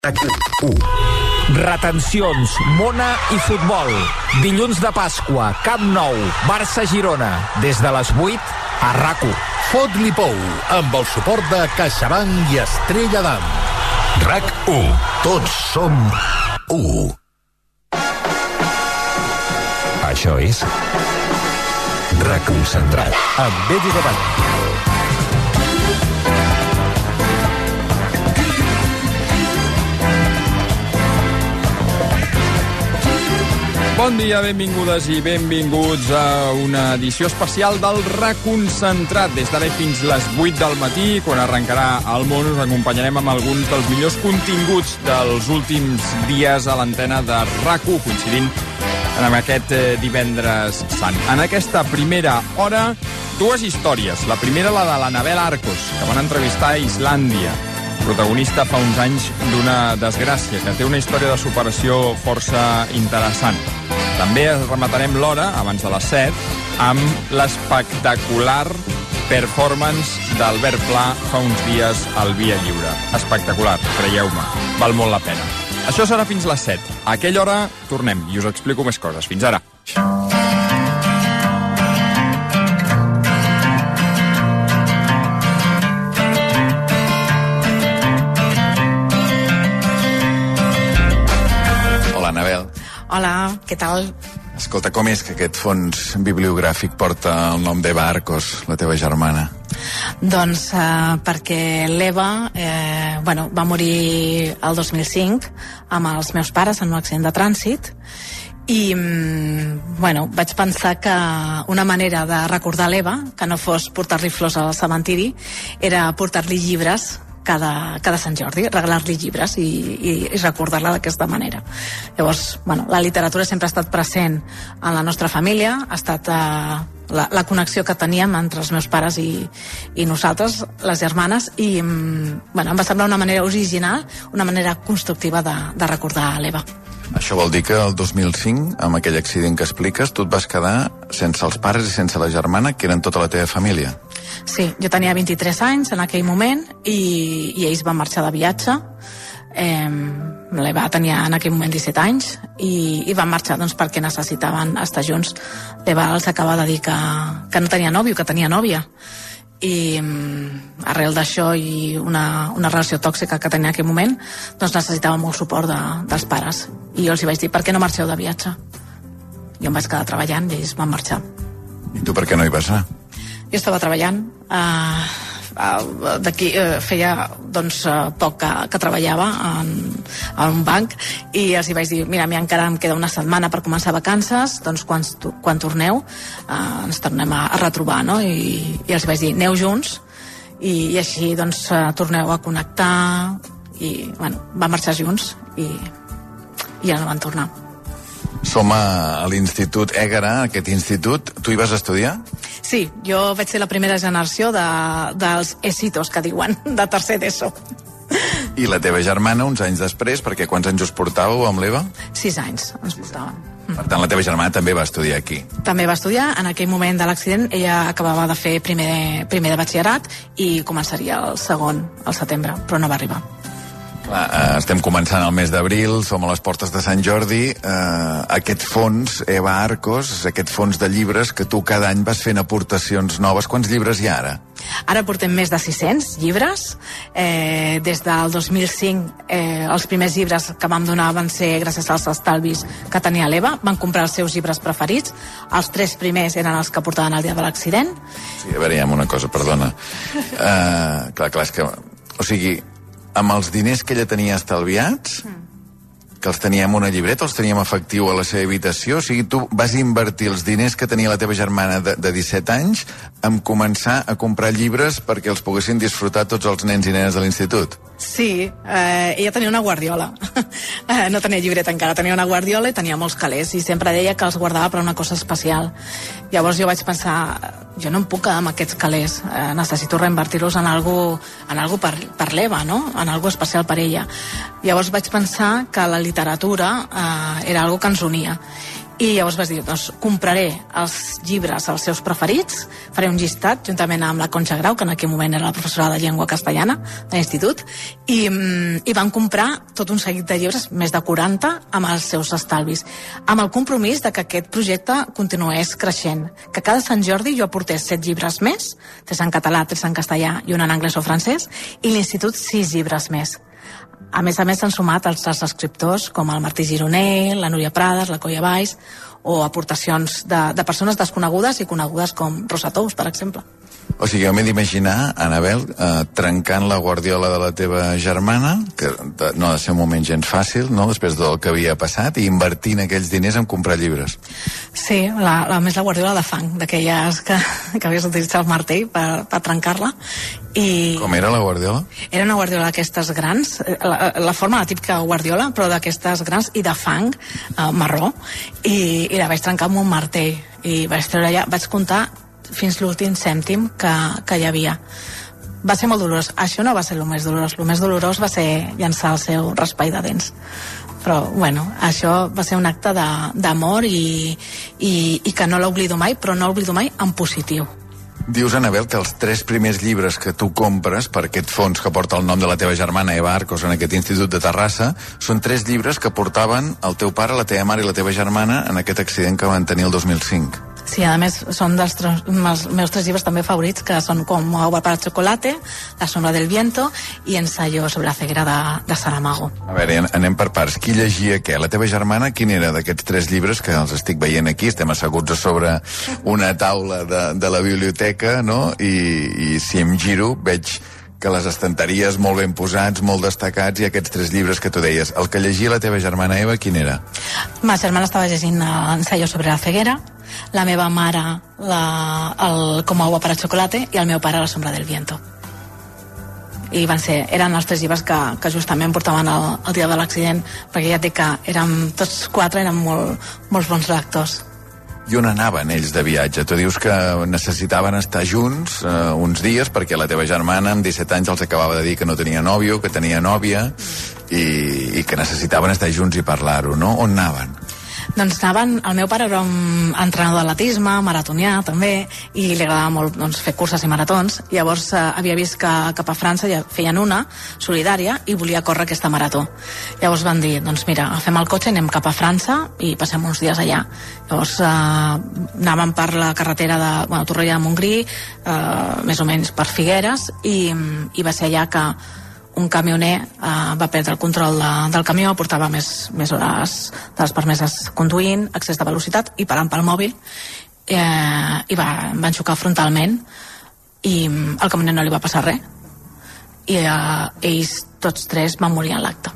Retencions, Mona i futbol. Dilluns de Pasqua, Camp Nou, Barça-Girona. Des de les 8 a RAC1. Fot-li pou, amb el suport de CaixaBank i Estrella d'Am. RAC1. Tots som 1. Això és Reconcentrat, amb Edu Gavan. Bon dia, benvingudes i benvinguts a una edició especial del Reconcentrat. Des d'ara fins les 8 del matí, quan arrencarà el món, us acompanyarem amb alguns dels millors continguts dels últims dies a l'antena de RAC1, coincidint amb aquest divendres sant. En aquesta primera hora, dues històries. La primera, la de l'Anabel Arcos, que van entrevistar a Islàndia, protagonista fa uns anys d'una desgràcia, que té una història de superació força interessant. També rematarem l'hora, abans de les 7, amb l'espectacular performance d'Albert Pla fa uns dies al Via Lliure. Espectacular, creieu-me, val molt la pena. Això serà fins les 7. A aquella hora tornem i us explico més coses. Fins ara. Hola, Anabel. Hola, què tal? Escolta, com és que aquest fons bibliogràfic porta el nom d'Eva Arcos, la teva germana? Doncs perquè l'Eva va morir el 2005 amb els meus pares en un accident de trànsit i vaig pensar que una manera de recordar l'Eva, que no fos portar-li flors al cementiri, era portar-li llibres cada Sant Jordi, regalar-li llibres i recordar-la d'aquesta manera. Llavors, la literatura sempre ha estat present en la nostra família, ha estat la connexió que teníem entre els meus pares i nosaltres, les germanes, i em va semblar una manera original, una manera constructiva de recordar l'Eva. Això vol dir que el 2005, amb aquell accident que expliques, tu et vas quedar sense els pares i sense la germana, que eren tota la teva família. Sí, jo tenia 23 anys en aquell moment i ells van marxar de viatge. L'Eva tenia en aquell moment 17 anys i van marxar perquè necessitaven estar junts. L'Eva els acaba de dir que no tenia nòvio, que tenia nòvia. I arrel d'això i una relació tòxica que tenia en aquell moment, doncs necessitava molt suport dels pares. I jo els vaig dir, per què no marxeu de viatge? Jo em vaig quedar treballant i ells van marxar. I tu per què no hi vas anar? Jo estava treballant, feia poc que treballava en un banc i els vaig dir, mira, a mi encara em queda una setmana per començar vacances, doncs quan torneu ens tornem a retrobar, no? I els vaig dir, aneu junts i així torneu a connectar i van marxar junts i ja no van tornar. Som a l'Institut Ègara, aquest institut. Tu hi vas estudiar? Sí, jo vaig ser la primera generació dels éxitos, que diuen, de tercer d'ESO. I la teva germana, uns anys després, perquè quants anys us portàveu amb l'Eva? 6 anys ens portàvem. Per tant, la teva germana també va estudiar aquí. També va estudiar. En aquell moment de l'accident ella acabava de fer primer de batxillerat i començaria el segon al setembre, però no va arribar. Estem començant el mes d'abril, som a les portes de Sant Jordi. Aquest fons, Eva Arcos, aquest fons de llibres que tu cada any vas fent aportacions noves. Quants llibres hi ha ara? Ara portem més de 600 llibres. Des del 2005 els primers llibres que vam donar van ser gràcies als estalvis que tenia l'Eva. Van comprar els seus llibres preferits. Els 3 primers eren els que portaven el dia de l'accident. Sí, a veure, hi ha una cosa, perdona. Clar, és que... O sigui, amb els diners que ella tenia estalviats, que els tenia en una llibreta, els tenia en efectiu a la seva habitació, o sigui, tu vas invertir els diners que tenia la teva germana de 17 anys en començar a comprar llibres perquè els poguessin disfrutar tots els nens i nenes de l'institut. Sí, ella tenia una guardiola. No tenia llibreta encara, tenia una guardiola i tenia molts calés i sempre deia que els guardava per una cosa especial. Llavors jo vaig pensar, jo no em puc quedar amb aquests calés, necessito reinvertir-los en algo per l'Eva, no? En algo especial per ella. Llavors vaig pensar que la literatura era algo que ens unia I llavors vas dir, doncs compraré els llibres, els seus preferits, faré un llistat juntament amb la Concha Grau, que en aquell moment era la professora de llengua castellana de l'institut, i van comprar tot un seguit de llibres, més de 40, amb els seus estalvis, amb el compromís de que aquest projecte continués creixent, que cada Sant Jordi jo aportés 7 llibres més, 3 en català, 3 en castellà i un en anglès o francès, i l'institut 6 llibres més. A més s'han sumat altres escriptors com el Martí Gironer, la Núria Prades, la Colla Valls, o aportacions de persones desconegudes i conegudes com Rosa Tous, per exemple. O sigui, jo m'he d'imaginar, Anabel, trencant la guardiola de la teva germana, que no ha de ser un moment gens fàcil, no?, després del que havia passat, i invertint aquells diners en comprar llibres. Sí, més la guardiola de fang, d'aquelles que havies d'utilitzar el martell per trencar-la. Com era la guardiola? Era una guardiola d'aquestes grans, la forma de típica guardiola, però d'aquestes grans i de fang marró, i la vaig trencar amb un martell, i vaig treure allà, vaig comptar fins l'últim cèntim que hi havia. Va ser molt dolorós. Això no va ser el més dolorós. El més dolorós va ser llançar el seu raspall de dents. Però, bueno, això va ser un acte d'amor i que no l'oblido mai, però no l'oblido mai en positiu. Dius, Anabel, que els 3 primers llibres que tu compres per aquest fons que porta el nom de la teva germana Eva Arcos en aquest institut de Terrassa són 3 llibres que portaven el teu pare, la teva mare i la teva germana en aquest accident que van tenir el 2005. Sí, a més, són dels meus 3 llibres també favorits, que són com Agua para chocolate, La sombra del viento i Ensayo sobre la ceguera de Saramago. A veure, anem per parts. Qui llegia què? La teva germana, quin era d'aquests 3 llibres que els estic veient aquí? Estem asseguts a sobre una taula de la biblioteca, no? I si em giro, veig que les estanteries molt ben posats, molt destacats, i aquests 3 llibres que tu deies. El que llegia la teva germana Eva, quin era? Ma germana estava llegint Ensayo sobre la ceguera, la meva mare Como agua para chocolate i el meu pare La sombra del viento. I eren els 3 llibres que justament portaven el dia de l'accident, perquè ja et dic que tots 4 eren molts bons lectors. I on anaven ells de viatge? Tu dius que necessitaven estar junts uns dies perquè la teva germana amb 17 anys els acabava de dir que no tenia nòvio, que tenia nòvia i que necessitaven estar junts i parlar-ho, no? On anaven? Doncs el meu pare era un entrenador d'atletisme, maratonià també, i li agradava molt fer curses i maratons. Llavors havia vist que cap a França ja feien una solidària i volia córrer aquesta marató. Llavors van dir, doncs mira, agafem el cotxe, anem cap a França i passem uns dies allà. Llavors anàvem per la carretera de Torroella de Montgrí, més o menys per Figueres, i va ser allà que un camioner va perdre el control del camió, portava més hores de les permeses conduint, excés de velocitat i parant pel mòbil, i van xocar frontalment i al camioner no li va passar res i ells tots 3 van morir a l'acte.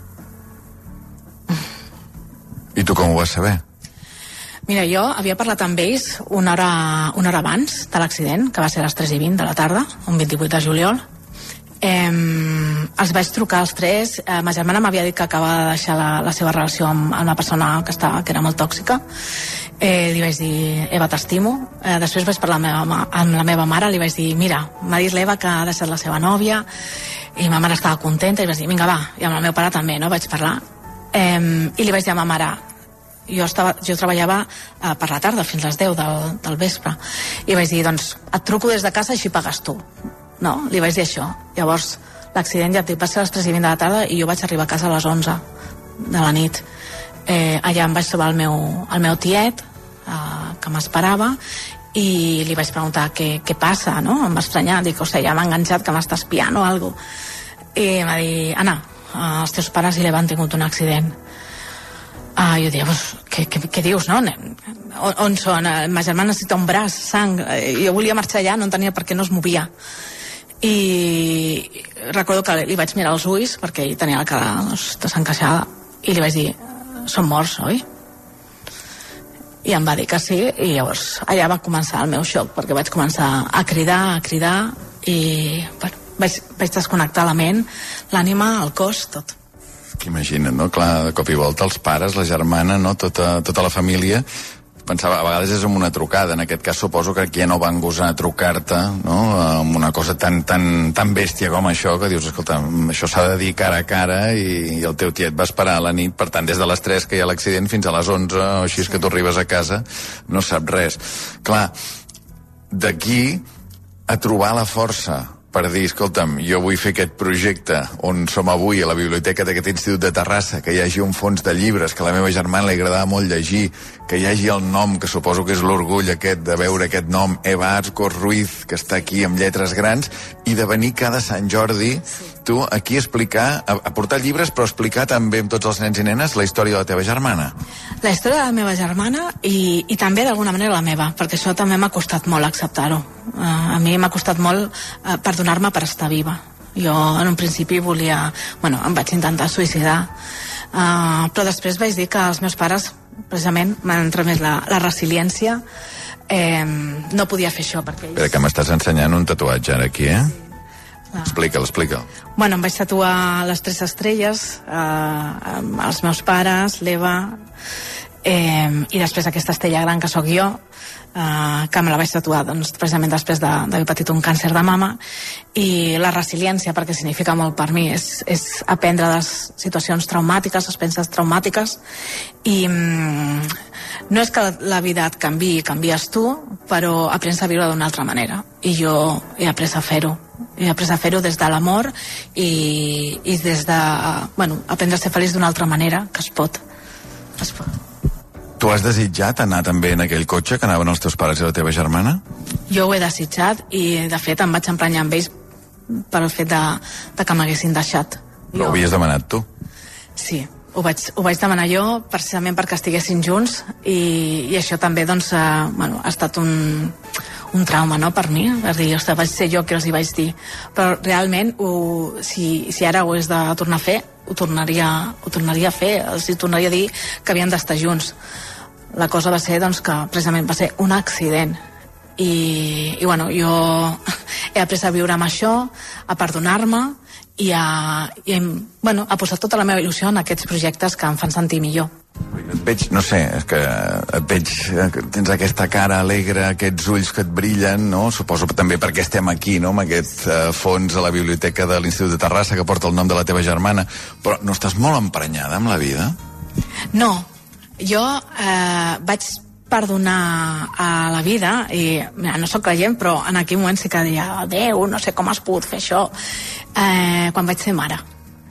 I tu com ho vas saber? Mira, jo havia parlat amb ells una hora abans de l'accident, que va ser a les 3:20 de la tarda, un 28 de juliol. Els vaig trucar als 3. Ma germana m'havia dit que acabava de deixar la seva relació amb una persona que era molt tòxica. Li vaig dir, Eva, t'estimo. Després vaig parlar amb la meva mare, li vaig dir, mira, m'ha dit l'Eva que ha deixat la seva nòvia, i ma mare estava contenta, i vaig dir, vinga, va, i amb el meu pare també, no? Vaig parlar. I li vaig dir a ma mare, jo treballava per la tarda fins les 10 del vespre, i vaig dir, doncs et truco des de casa i així pagues tu. No, li vaig dir això. Llavors l'accident, ja et dic, va ser a les 3:20 de la tarda i jo vaig arribar a casa a les 11 de la nit. Allà em vaig trobar el meu tiet, que m'esperava, i li vaig preguntar què passa, no? Em va estranyar, dic, ostres, ja m'ha enganxat que m'està espiant o alguna cosa. I em va dir, Anna, els teus pares i l'Eva han tingut un accident. Jo deia, què dius, no? On són? Ma germana necessita un braç, sang. Jo volia marxar allà, no entenia per què no es movia. I recordo que li vaig mirar els ulls, perquè ell tenia la cara desencaixada, i li vaig dir, són morts, oi? I em va dir que sí, i llavors allà va començar el meu xoc, perquè vaig començar a cridar, i vaig desconnectar la ment, l'ànima, el cos, tot. Que imagina't, no? Clar, de cop i volta els pares, la germana, no? Tota la família pensava, a vegades és amb una trucada, en aquest cas suposo que aquí ja no van gosar trucar-te, no?, amb una cosa tan bèstia com això, que dius, escolta, això s'ha de dir cara a cara, i el teu tiet va esperar a la nit, per tant, des de les 3 que hi ha l'accident fins a les 11, o així és que tu arribes a casa, no sap res. Clar, d'aquí a trobar la força per dir, escolta'm, jo vull fer aquest projecte on som avui, a la biblioteca d'aquest Institut de Terrassa, que hi hagi un fons de llibres, que a la meva germana li agradava molt llegir, que hi hagi el nom, que suposo que és l'orgull aquest de veure aquest nom, Eva Arzcos Ruiz, que està aquí amb lletres grans, i de venir cada Sant Jordi, tu aquí a explicar, a portar llibres, però explicar també amb tots els nens i nenes la història de la teva germana. La història de la meva germana i també d'alguna manera la meva, perquè això també m'ha costat molt acceptar-ho. A mi m'ha costat molt perdonar-me per estar viva. Jo en un principi volia... Bueno, em vaig intentar suïcidar, però després vaig dir que els meus pares, precisament, m'han transmès la resiliència, no podia fer això perquè ells... Espera, que m'estàs ensenyant un tatuatge ara aquí, Explica'l. Bueno, em vaig tatuar les 3 estrelles, els meus pares, l'Eva, i després aquesta estrella gran que sóc jo, que me la vaig tatuar doncs, precisament després d'haver patit un càncer de mama, i la resiliència, perquè significa molt per mi, és aprendre les situacions traumàtiques, les experiències traumàtiques, i no és que la vida et canvies tu, però aprens a viure d'una altra manera, i jo he après a fer-ho. He après a fer-ho des de l'amor i des de, aprendre a ser feliç d'una altra manera, que es pot. Tu has desitjat anar també en aquell cotxe que anaven els teus pares i la teva germana? Jo ho he desitjat i, de fet, em vaig emprenyar amb ells pel fet de que m'haguessin deixat. Però ho havies demanat tu? Sí, ho vaig demanar jo precisament perquè estiguessin junts i això també, doncs, ha estat un trauma, no?, per mi. És dir, vaig ser jo qui els hi vaig dir. Però realment, si ara ho és de tornar a fer, ho tornaria a fer. Els hi tornaria a dir que havien d'estar junts. La cosa va ser, doncs, que precisament va ser un accident. I jo he après a viure amb això, a perdonar-me i a posar tota la meva il·lusió en aquests projectes que em fan sentir millor. Et veig, no sé, és que et veig, tens aquesta cara alegre, aquests ulls que et brillen, no? Suposo també perquè estem aquí, no?, amb aquest fons a la biblioteca de l'Institut de Terrassa que porta el nom de la teva germana, però no estàs molt emprenyada amb la vida? No, jo vaig perdonar a la vida i mira, no sóc creient, però en aquell moment sí que deia, Déu, no sé com has pogut fer això, quan vaig ser mare.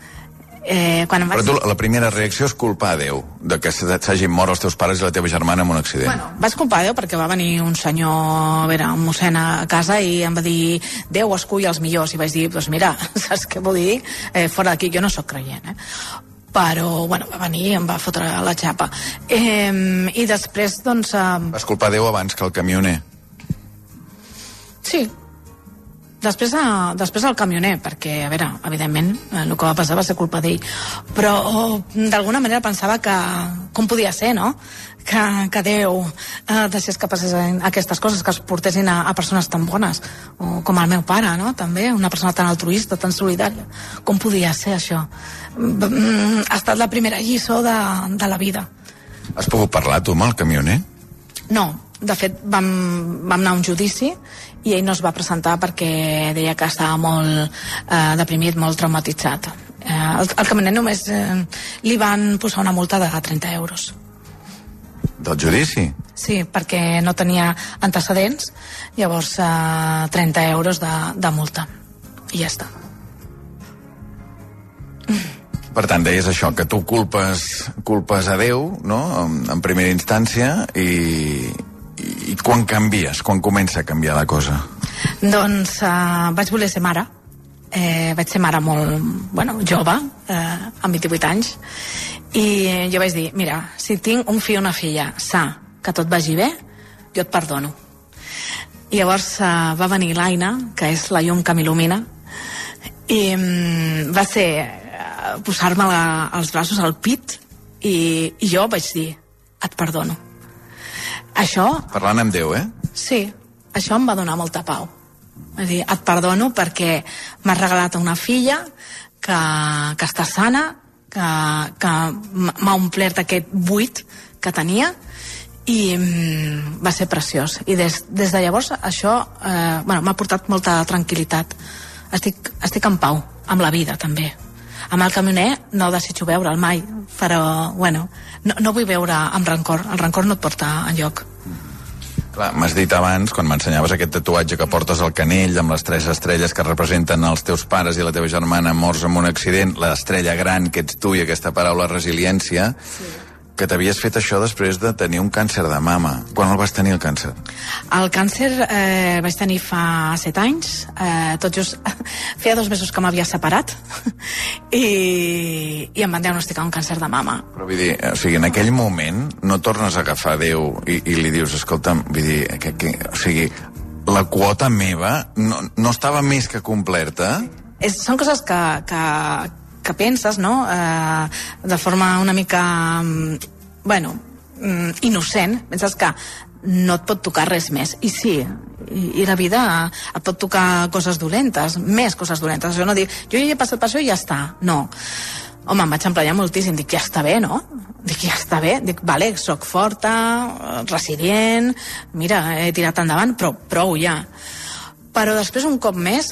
Però tu la primera reacció és culpar a Déu de que s'hagin mort els teus pares i la teva germana en un accident. Vaig culpar a Déu perquè va venir un senyor, un mossèn a casa i em va dir, Déu escull els millors, i vaig dir, doncs mira, saps què vull dir? Fora d'aquí, jo no sóc creient, però, va venir i em va fotre la xapa. I després, doncs... Vas culpar Déu abans que el camioner? Sí. Després el camioner, perquè, a veure, evidentment, el que va passar va ser culpa d'ell. Però, d'alguna manera, pensava que... Com podia ser, no?, que Déu deixés que passessin aquestes coses, que es portessin a persones tan bones, o com el meu pare, no?, també, una persona tan altruista, tan solidària. Com podia ser això? Ha estat la primera lliçó de la vida. Has pogut parlar, tu, amb el camioner? No, de fet, vam anar a un judici i ell no es va presentar perquè deia que estava molt deprimit, molt traumatitzat. El camioner només li van posar una multa de 30 euros. Del judici? Sí, perquè no tenia antecedents, llavors 30 euros de multa. I ja està. Per tant, deies això, que tu culpes a Déu, no?, en primera instància, i quan canvies? Quan comença a canviar la cosa? Doncs vaig voler ser mare. Vaig ser mare molt, jove, amb 28 anys, i jo vaig dir, mira, si tinc un fill o una filla sa, que tot vagi bé, jo et perdono. I llavors va venir l'Aina, que és la llum que m'il·lumina, i va ser posar-me els braços al pit i jo vaig dir, et perdono. Això... Parlant amb Déu, Sí, això em va donar molta pau. És dir, et perdono perquè m'has regalat una filla que està sana, que m'ha omplert aquest buit que tenia i va ser preciós. I des de llavors això m'ha portat molta tranquil·litat. Estic en pau, amb la vida també. Amb el camioner no desitjo veure'l mai, però no vull veure amb rancor. El rancor no et porta enlloc. Clar, m'has dit abans, quan m'ensenyaves aquest tatuatge que portes al canell amb les 3 estrelles que representen els teus pares i la teva germana morts en un accident, l'estrella gran que ets tu i aquesta paraula resiliència, que t'havies fet això després de tenir un càncer de mama. Quan el vas tenir, el càncer? El càncer vaig tenir fa 7 anys, tot just feia 2 mesos que m'havia separat i em van diagnosticar un càncer de mama. Però vull dir, o sigui, en aquell moment no tornes a agafar Déu i li dius, escolta'm, vull dir, o sigui, la quota meva no estava més que complerta? Són coses que penses, no?, de forma una mica, innocent. Penses que no et pot tocar res més. I sí, i la vida et pot tocar coses dolentes, més coses dolentes. Jo no dic, jo ja he passat per això i ja està. No. Home, em vaig emprenyar moltíssim. Dic, ja està bé, no? Dic, ja està bé. Dic, vale, soc forta, resilient, mira, he tirat endavant, però prou ja. Però després, un cop més,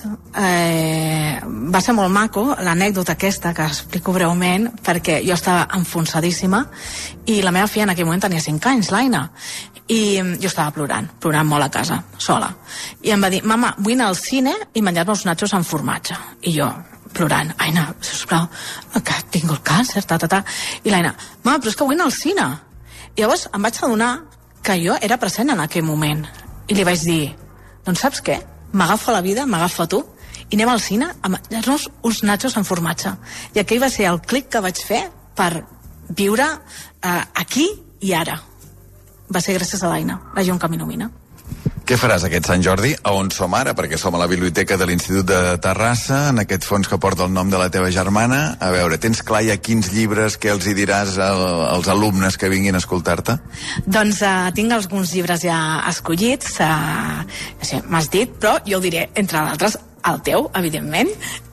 va ser molt maco l'anècdota aquesta, que explico breument, perquè jo estava enfonsadíssima i la meva filla en aquell moment tenia 5 anys, l'Aina, i jo estava plorant molt a casa, sola. I em va dir, mama, vull anar al cine i menjar-me uns nachos amb formatge. I jo, plorant, Aina, sisplau, que tinc el càncer, I l'Aina, mama, però és que vull anar al cine. I llavors em vaig adonar que jo era present en aquell moment. I li vaig dir, doncs saps què? M'agafo la vida, m'agafo a tu i anem al cine a menjar-nos uns nachos amb formatge. I aquell va ser el clic que vaig fer per viure aquí i ara. Va ser gràcies a l'Aina, la llum que m'il·lumina. Què faràs aquest Sant Jordi? A on som ara? Perquè som a la biblioteca de l'Institut de Terrassa, en aquest fons que porta el nom de la teva germana. A veure, tens clar ja quins llibres, què els hi diràs als alumnes que vinguin a escoltar-te? Doncs tinc alguns llibres ja escollits, m'has dit, però jo ho diré, entre d'altres, el teu, evidentment,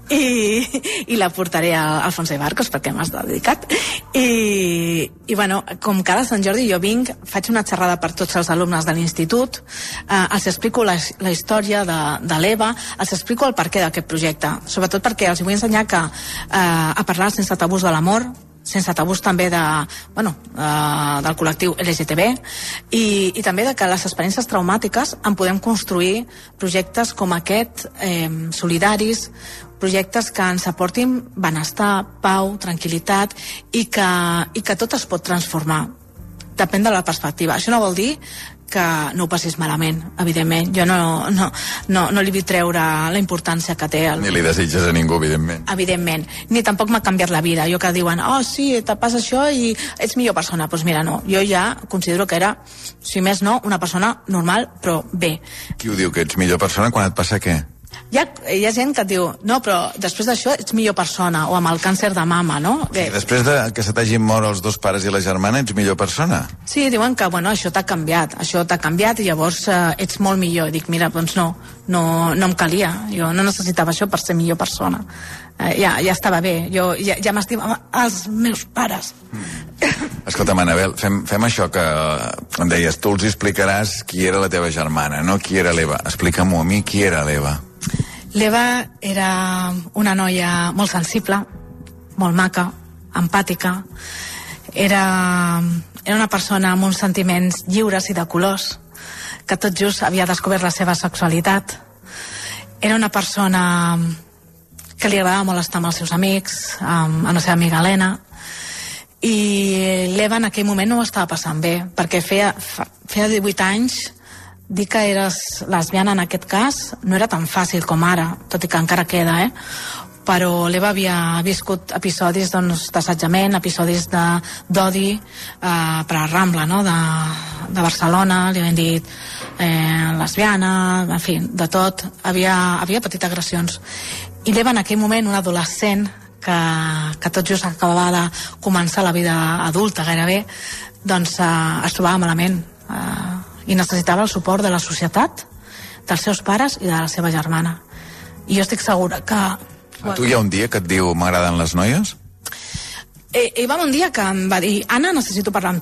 i la portaré a Alfonso de Barcos perquè m'has dedicat i com cada Sant Jordi jo vinc, faig una xerrada per tots els alumnes de l'institut, els explico la història de l'Eva, els explico el perquè d'aquest projecte, sobretot perquè els vull ensenyar a parlar sense tabús de l'amor, sense tabús també del col·lectiu LGTB i també de que les experiències traumàtiques en podem construir projectes com aquest, solidaris, projectes que ens aportin benestar, pau, tranquil·litat i que tot es pot transformar. Depèn de la perspectiva. Això no vol dir que no ho passis malament, evidentment. Jo no li vull treure la importància que té. Ni li desitges a ningú, evidentment. Evidentment. Ni tampoc m'ha canviat la vida. Jo que diuen, sí, te passa això i ets millor persona. Doncs mira, no. Jo ja considero que era, si més no, una persona normal, però bé. Qui ho diu, que ets millor persona quan et passa què? Hi ha gent que et diu, no, però després d'això ets millor persona, o amb el càncer de mama, no? Sí, després de que se t'hagin mort els 2 pares i la germana, ets millor persona? Sí, diuen que, això t'ha canviat i llavors ets molt millor. I dic, mira, doncs no em calia, jo no necessitava això per ser millor persona. Ja estava bé, jo ja m'estimava els meus pares. Escolta, Anabel, fem això que em deies, tu els explicaràs qui era la teva germana, no qui era l'Eva. Explica-m'ho a mi, qui era l'Eva? L'Eva era una noia molt sensible, molt maca, empàtica. Era una persona amb uns sentiments lliures i de colors, que tot just havia descobert la seva sexualitat. Era una persona que li agradava molt estar amb els seus amics, amb la seva amiga Helena, i l'Eva en aquell moment no ho estava passant bé, perquè feia 18 anys. Dir que eres lesbiana en aquest cas no era tan fàcil com ara, tot i que encara queda, però l'Eva havia viscut episodis d'assetjament, episodis d'odi per a Rambla, no? de Barcelona, li havien dit lesbiana, en fi, de tot, havia patit agressions. I l'Eva en aquell moment, un adolescent que tot just acabava de començar la vida adulta gairebé, doncs es trobava malament, i necessitava el suport de la societat, dels seus pares i de la seva germana. I jo estic segura que... A tu hi ha un dia que et diu m'agraden les noies? Hi va un dia que em va dir, Anna, necessito parlar amb tu. I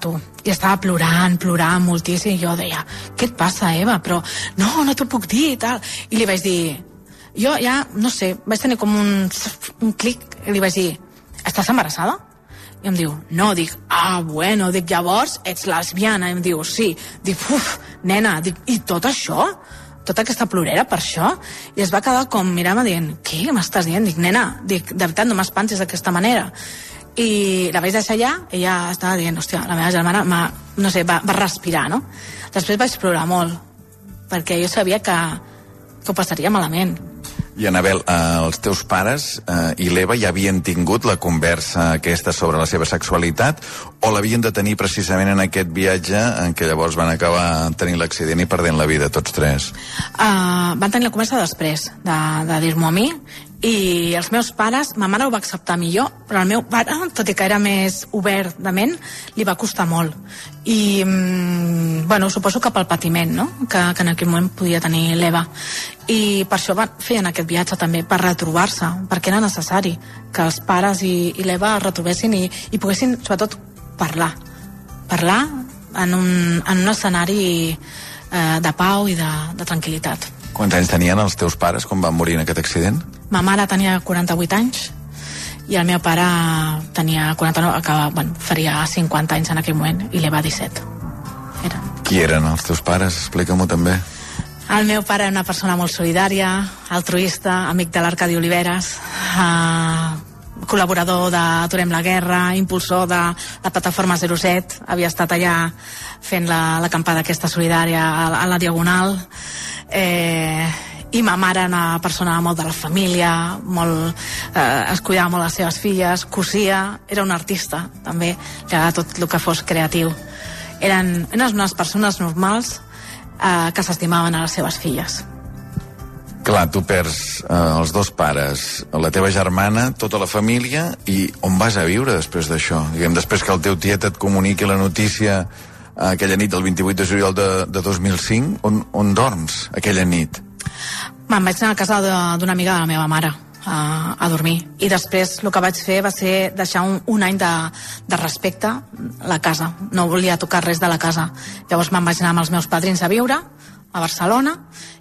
i estava plorant moltíssim, i jo deia, què et passa, Eva? Però no t'ho puc dir, i tal. I li vaig dir, jo ja, no sé, vaig tenir com un clic, i li vaig dir, estàs embarassada? I em diu, no, dic, bueno, dic, llavors ets lesbiana, i em diu, sí, dic, nena, dic, i tot això? Tota aquesta plorera per això? I es va quedar com mirant-me dient, què m'estàs dient? Dic, nena, dic, de veritat no m'espantis d'aquesta manera. I la vaig deixar allà, ella estava dient, hòstia, la meva germana va respirar, no? Després vaig plorar molt, perquè jo sabia que ho passaria malament. I, Anabel, els teus pares i l'Eva ja havien tingut la conversa aquesta sobre la seva sexualitat o l'havien de tenir precisament en aquest viatge en què llavors van acabar tenint l'accident i perdent la vida tots tres? Van tenir la conversa després de dir-m'ho a mi, i els meus pares, ma mare ho va acceptar millor, però el meu pare, tot i que era més obert de ment, li va costar molt. I, suposo que pel patiment, no?, que en aquell moment podia tenir l'Eva. I per això feien aquest viatge també, per retrobar-se, perquè era necessari que els pares i l'Eva es retrobessin i poguessin, sobretot, parlar en un escenari de pau i de tranquil·litat. Quants anys tenien els teus pares quan van morir en aquest accident? Ma mare tenia 48 anys i el meu pare tenia 49, faria 50 anys en aquell moment, i l'Eva 17. Qui eren els teus pares? Explica-m'ho també. El meu pare era una persona molt solidària, altruista, amic de l'Arcadi Oliveres, col·laborador d'Aturem la Guerra, impulsor de la plataforma 07, havia estat allà fent l'acampada aquesta solidària a la Diagonal, i ma mare era una persona molt de la família, es cuidava molt les seves filles, cosia, era un artista també, li agradava tot el que fos creatiu. Eren unes persones normals que s'estimaven a les seves filles. Clar, tu perds els dos pares, la teva germana, tota la família, i on vas a viure després d'això? Diguem, després que el teu tiet et comuniqui la notícia aquella nit del 28 de juliol de 2005, on dorms aquella nit? Me'n vaig anar a casa d'una amiga de la meva mare a dormir, i després el que vaig fer va ser deixar un any de respecte a la casa, no volia tocar res de la casa. Llavors me'n vaig anar amb els meus padrins a viure a Barcelona,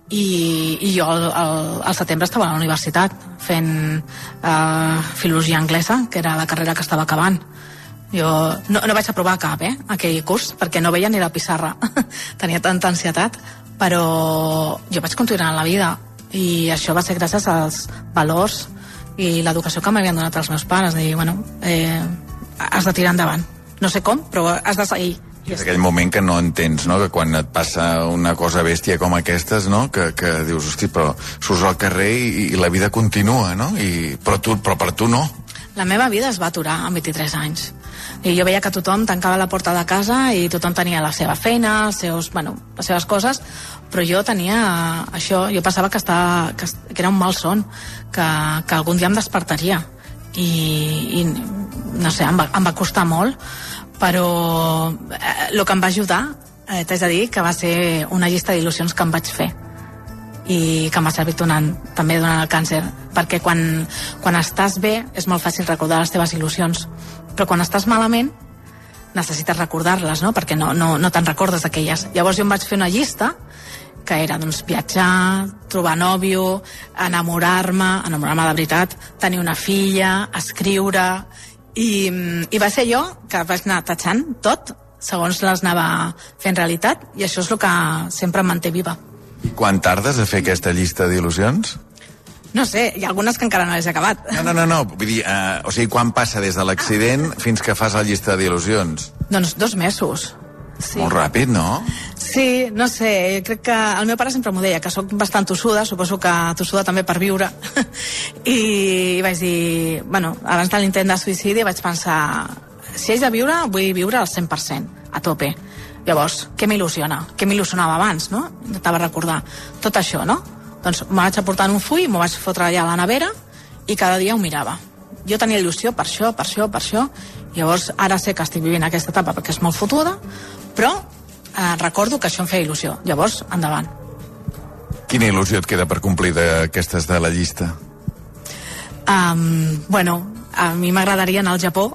i jo al setembre estava a la universitat fent filologia anglesa, que era la carrera que estava acabant. Jo no vaig aprovar cap, aquell curs, perquè no veia ni la pissarra. Tenia tanta ansietat, però jo vaig continuar en la vida, i això va ser gràcies als valors i l'educació que m'havien donat els meus pares, de dir, has de tirar endavant. No sé com, però has de seguir. És aquell moment que no entens, no?, que quan et passa una cosa bèstia com aquestes, no?, que dius, hosti, però surts al carrer i la vida continua, no?, però per tu no. La meva vida es va aturar amb 23 anys. I jo veia que tothom tancava la porta de casa i tothom tenia la seva feina, les seves coses, però jo tenia això, jo pensava que era un malson, que algun dia em despertaria, i no sé, em va costar molt, però el que em va ajudar, t'haig de dir que va ser una llista d'il·lusions que em vaig fer, i que m'ha servit també durant el càncer, perquè quan estàs bé és molt fàcil recordar les teves il·lusions, però quan estàs malament necessites recordar-les, no?, perquè no te'n recordes d'aquelles. Llavors jo em vaig fer una llista que era, viatjar, trobar nòvio, enamorar-me de veritat, tenir una filla, escriure, i va ser jo que vaig anar tatxant tot segons les anava fent realitat, i això és el que sempre em manté viva. I quan tardes a fer aquesta llista d'il·lusions? No sé, hi ha algunes que encara no les he acabat. No, vull dir, o sigui, quan passa des de l'accident fins que fas la llista d'il·lusions? Doncs 2 mesos. Sí. Molt ràpid, no? Sí, no sé, crec que el meu pare sempre m'ho deia, que sóc bastant tossuda, suposo que tossuda també per viure, i vaig dir, abans de l'intent de suïcidi vaig pensar, si haig de viure, vull viure al 100%, a tope. Llavors, què m'il·lusiona? Què m'il·lusionava abans, no? Intentava recordar tot això, no? Doncs me vaig aportar en un full, m'ho vaig fotre allà a la nevera, i cada dia ho mirava. Jo tenia il·lusió per això, llavors ara sé que estic vivint aquesta etapa perquè és molt fotuda, però recordo que això em feia il·lusió. Llavors, endavant. Quina il·lusió et queda per complir d'aquestes de la llista? a mi m'agradaria anar al Japó.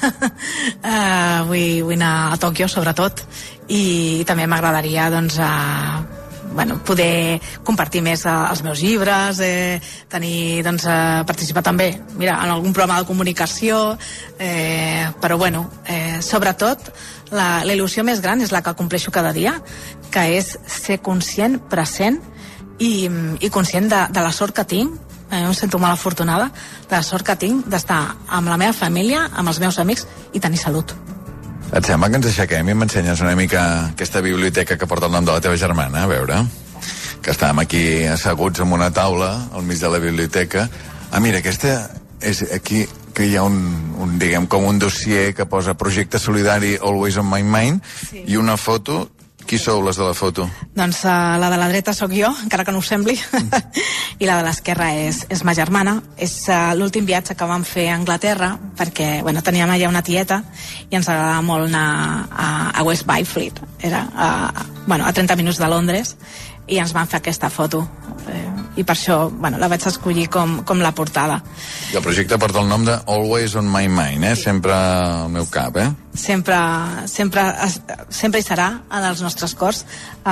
Vull anar a Tòquio, sobretot, i també m'agradaria, doncs, poder compartir més els meus llibres, tenir, doncs, participar també, mira, en algun programa de comunicació, però bueno, sobretot la il·lusió més gran és la que compleixo cada dia, que és ser conscient, present i conscient de la sort que tinc. Em sento molt afortunada de la sort que tinc d'estar amb la meva família, amb els meus amics i tenir salut. Et sembla que ens aixequem i m'ensenyes una mica aquesta biblioteca que porta el nom de la teva germana? A veure, que estàvem aquí asseguts en una taula al mig de la biblioteca. Mira, aquesta és aquí que hi ha diguem, com un dossier que posa projecte solidari Always on My Mind, sí. I una foto. Qui sou les de la foto? Doncs la de la dreta sóc jo, encara que no ho sembli, i la de l'esquerra és ma germana. És l'últim viatge que vam fer a Anglaterra, perquè teníem allà una tieta i ens agradava molt anar a West Byfleet. Era a 30 minuts de Londres, i ens van fer aquesta foto. I per això la vaig escollir com la portada. I el projecte porta el nom de Always on My Mind, sempre al meu cap, Sempre hi serà en els nostres cors,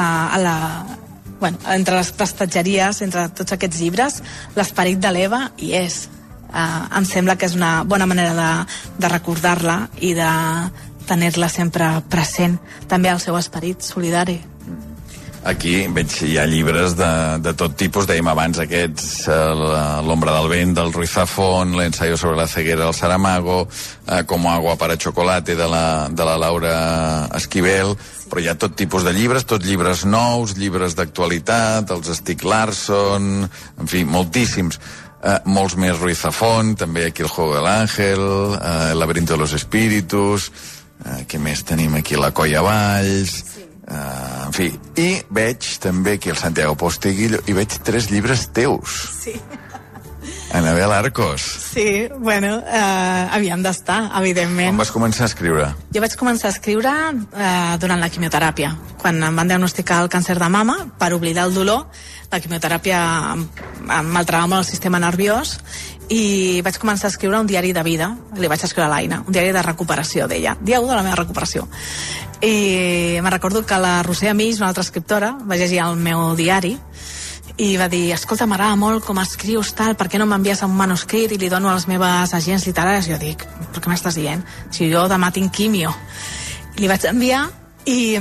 entre les prestatgeries, entre tots aquests llibres, l'esperit de l'Eva hi és. Em sembla que és una bona manera de recordar-la i de tenir-la sempre present, també el seu esperit solidari. Aquí veig hi ha llibres de tot tipus, dèiem abans aquests, L'ombra del vent del Ruiz Zafón, l'ensayo sobre la ceguera del Saramago, Como agua para chocolate de la Laura Esquivel, però hi ha tot tipus de llibres, tots llibres nous, llibres d'actualitat, els Stieg Larsson, en fi, moltíssims. Molts més Ruiz Zafón, també aquí el Juego del Ángel, El laberinto de los espíritus, què més tenim aquí, La colla Valls... en fi, i veig també aquí el Santiago Posteguillo i veig 3 llibres teus. Sí. Anabel Arcos. Sí, havíem d'estar, evidentment. Quan vas començar a escriure? Jo vaig començar a escriure durant la quimioteràpia, quan em van diagnosticar el càncer de mama. Per oblidar el dolor, la quimioteràpia em maltrava molt el sistema nerviós, i vaig començar a escriure un diari de vida. Li vaig escriure a l'Aina, un diari de recuperació, d'ella, dia 1 de la meva recuperació. I me'n recordo que la Roser Amís, una altra escriptora, va llegir el meu diari i va dir, escolta, m'agrada molt com escrius, tal, per què no m'envies un manuscrit i li dono a les meves agents literàries? Jo dic, per què m'estàs dient? Si jo demà tinc quimio. Li vaig enviar i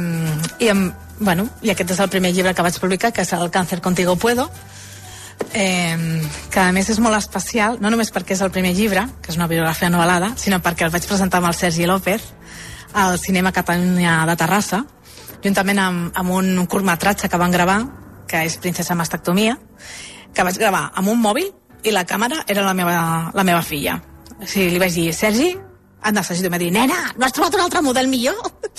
aquest és el primer llibre que vaig publicar, que és El cáncer contigo puedo, que a més és molt especial, no només perquè és el primer llibre, que és una biografia novel·lada, sinó perquè el vaig presentar amb el Sergi López al Cinema Catalunya de Terrassa, juntament amb un curtmetratge que van gravar, que és Princesa Mastectomia, que vaig gravar amb un mòbil i la càmera era la meva filla. O sigui, li vaig dir, Sergi, han d'assagir, i em va dir, nena, no has trobat un altre model millor?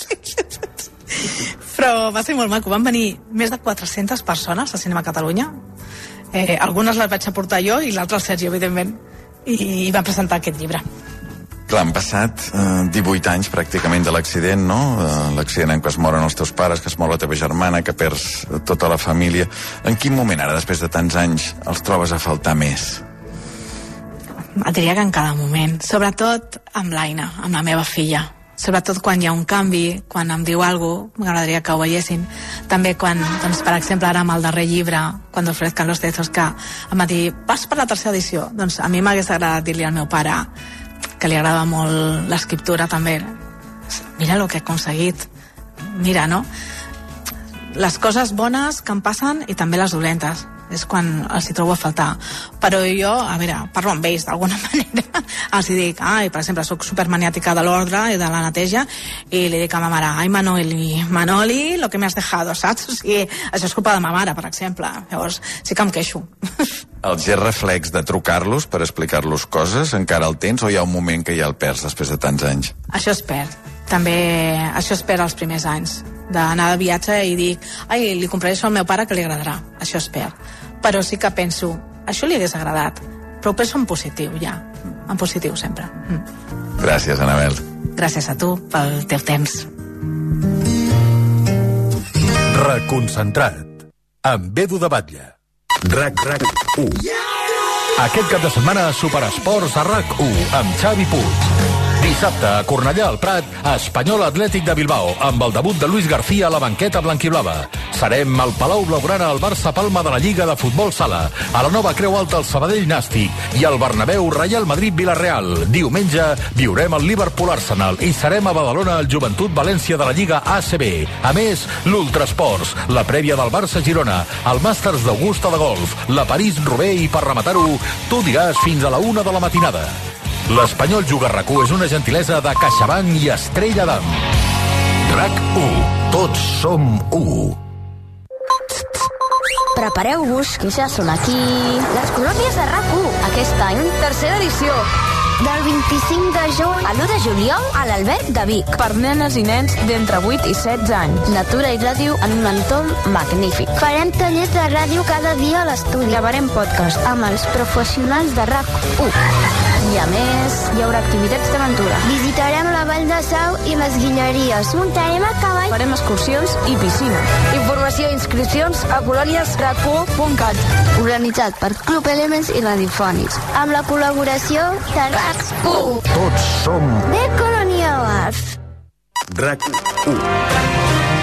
Però va ser molt maco, van venir més de 400 persones al Cinema Catalunya, algunes les vaig aportar jo i l'altre el Sergi, evidentment, i van presentar aquest llibre. Clar, han passat 18 anys pràcticament de l'accident, no? L'accident en què es moren els teus pares, que es mor la teva germana, que perds tota la família. En quin moment, ara, després de tants anys, els trobes a faltar més? Et diria que en cada moment. Sobretot amb l'Aina, amb la meva filla. Sobretot quan hi ha un canvi, quan em diu alguna cosa, m'agradaria que ho veiessin. També quan, doncs, per exemple, ara amb el darrer llibre, Cuando florezcan los cerezos, que em va dir, vas per la 3ª edició. Doncs a mi m'hagués agradat dir-li al meu pare, que li agrada molt l'escriptura també, mira el que he aconseguit, mira, no? Les coses bones que em passen i també les dolentes, és quan els hi trobo a faltar. Però jo, a veure, parlo amb ells d'alguna manera, els hi dic, per exemple, soc supermaniàtica de l'ordre i de la neteja, i li dic a ma mare, Manoli, lo que me has dejado, saps? O sigui, això és culpa de ma mare, per exemple. Llavors, sí que em queixo. El gest reflex de trucar-los per explicar-los coses, encara el tens, o hi ha un moment que ja el perds després de tants anys? Això es perd. També això es perd els primers anys. D'anar de viatge i dir, li compraré això al meu pare que li agradarà. Això es perd. Però sí que penso, això li hagués agradat, però ho penso en positiu, ja. En positiu, sempre. Gràcies, Anabel. Gràcies a tu pel teu temps. Reconcentrat, amb Edu de Batlle. RAC1. Aquest cap de setmana, Superesports a RAC1 amb Xavi Puig. Dissabte, a Cornellà al Prat, Espanyol Atlètic de Bilbao, amb el debut de Luis García a la banqueta blanquiblava. Serem al Palau Blaugrana al Barça Palma de la Lliga de Futbol Sala, a la Nova Creu Alta el Sabadell Nàstic i al Bernabéu Real Madrid Villarreal. Diumenge viurem el Liverpool Arsenal i serem a Badalona al Joventut València de la Lliga ACB. A més, l'Ultrasports, la prèvia del Barça Girona, el Màsters d'Augusta de Golf, la París-Roubaix i, per rematar-ho, tu diràs fins a la 1 de la matinada. L'Espanyol Juga RAC1 és una gentilesa de CaixaBank i Estrella d'Am. RAC1. Tots som 1. Prepareu-vos, que ja són aquí les colònies de RAC1. Aquest any, tercera edició. Del 25 de juny a l'1 de juliol a l'Alberg de Vic. Per nenes i nens d'entre 8 i 16 anys. Natura i ràdio en un entorn magnífic. Farem tallers de ràdio cada dia a l'estudi. Gravarem podcast amb els professionals de RAC1. I a més, hi haurà activitats d'aventura. Visitarem la Vall de Sau i les Guilleries. Muntarem a cavall. Farem excursions i piscina. Informació i inscripcions a coloniesrac1.cat. Organitzat per Club Elements i Radiofònics. Amb la col·laboració de RAC1. Tots som De Colonials. RAC1.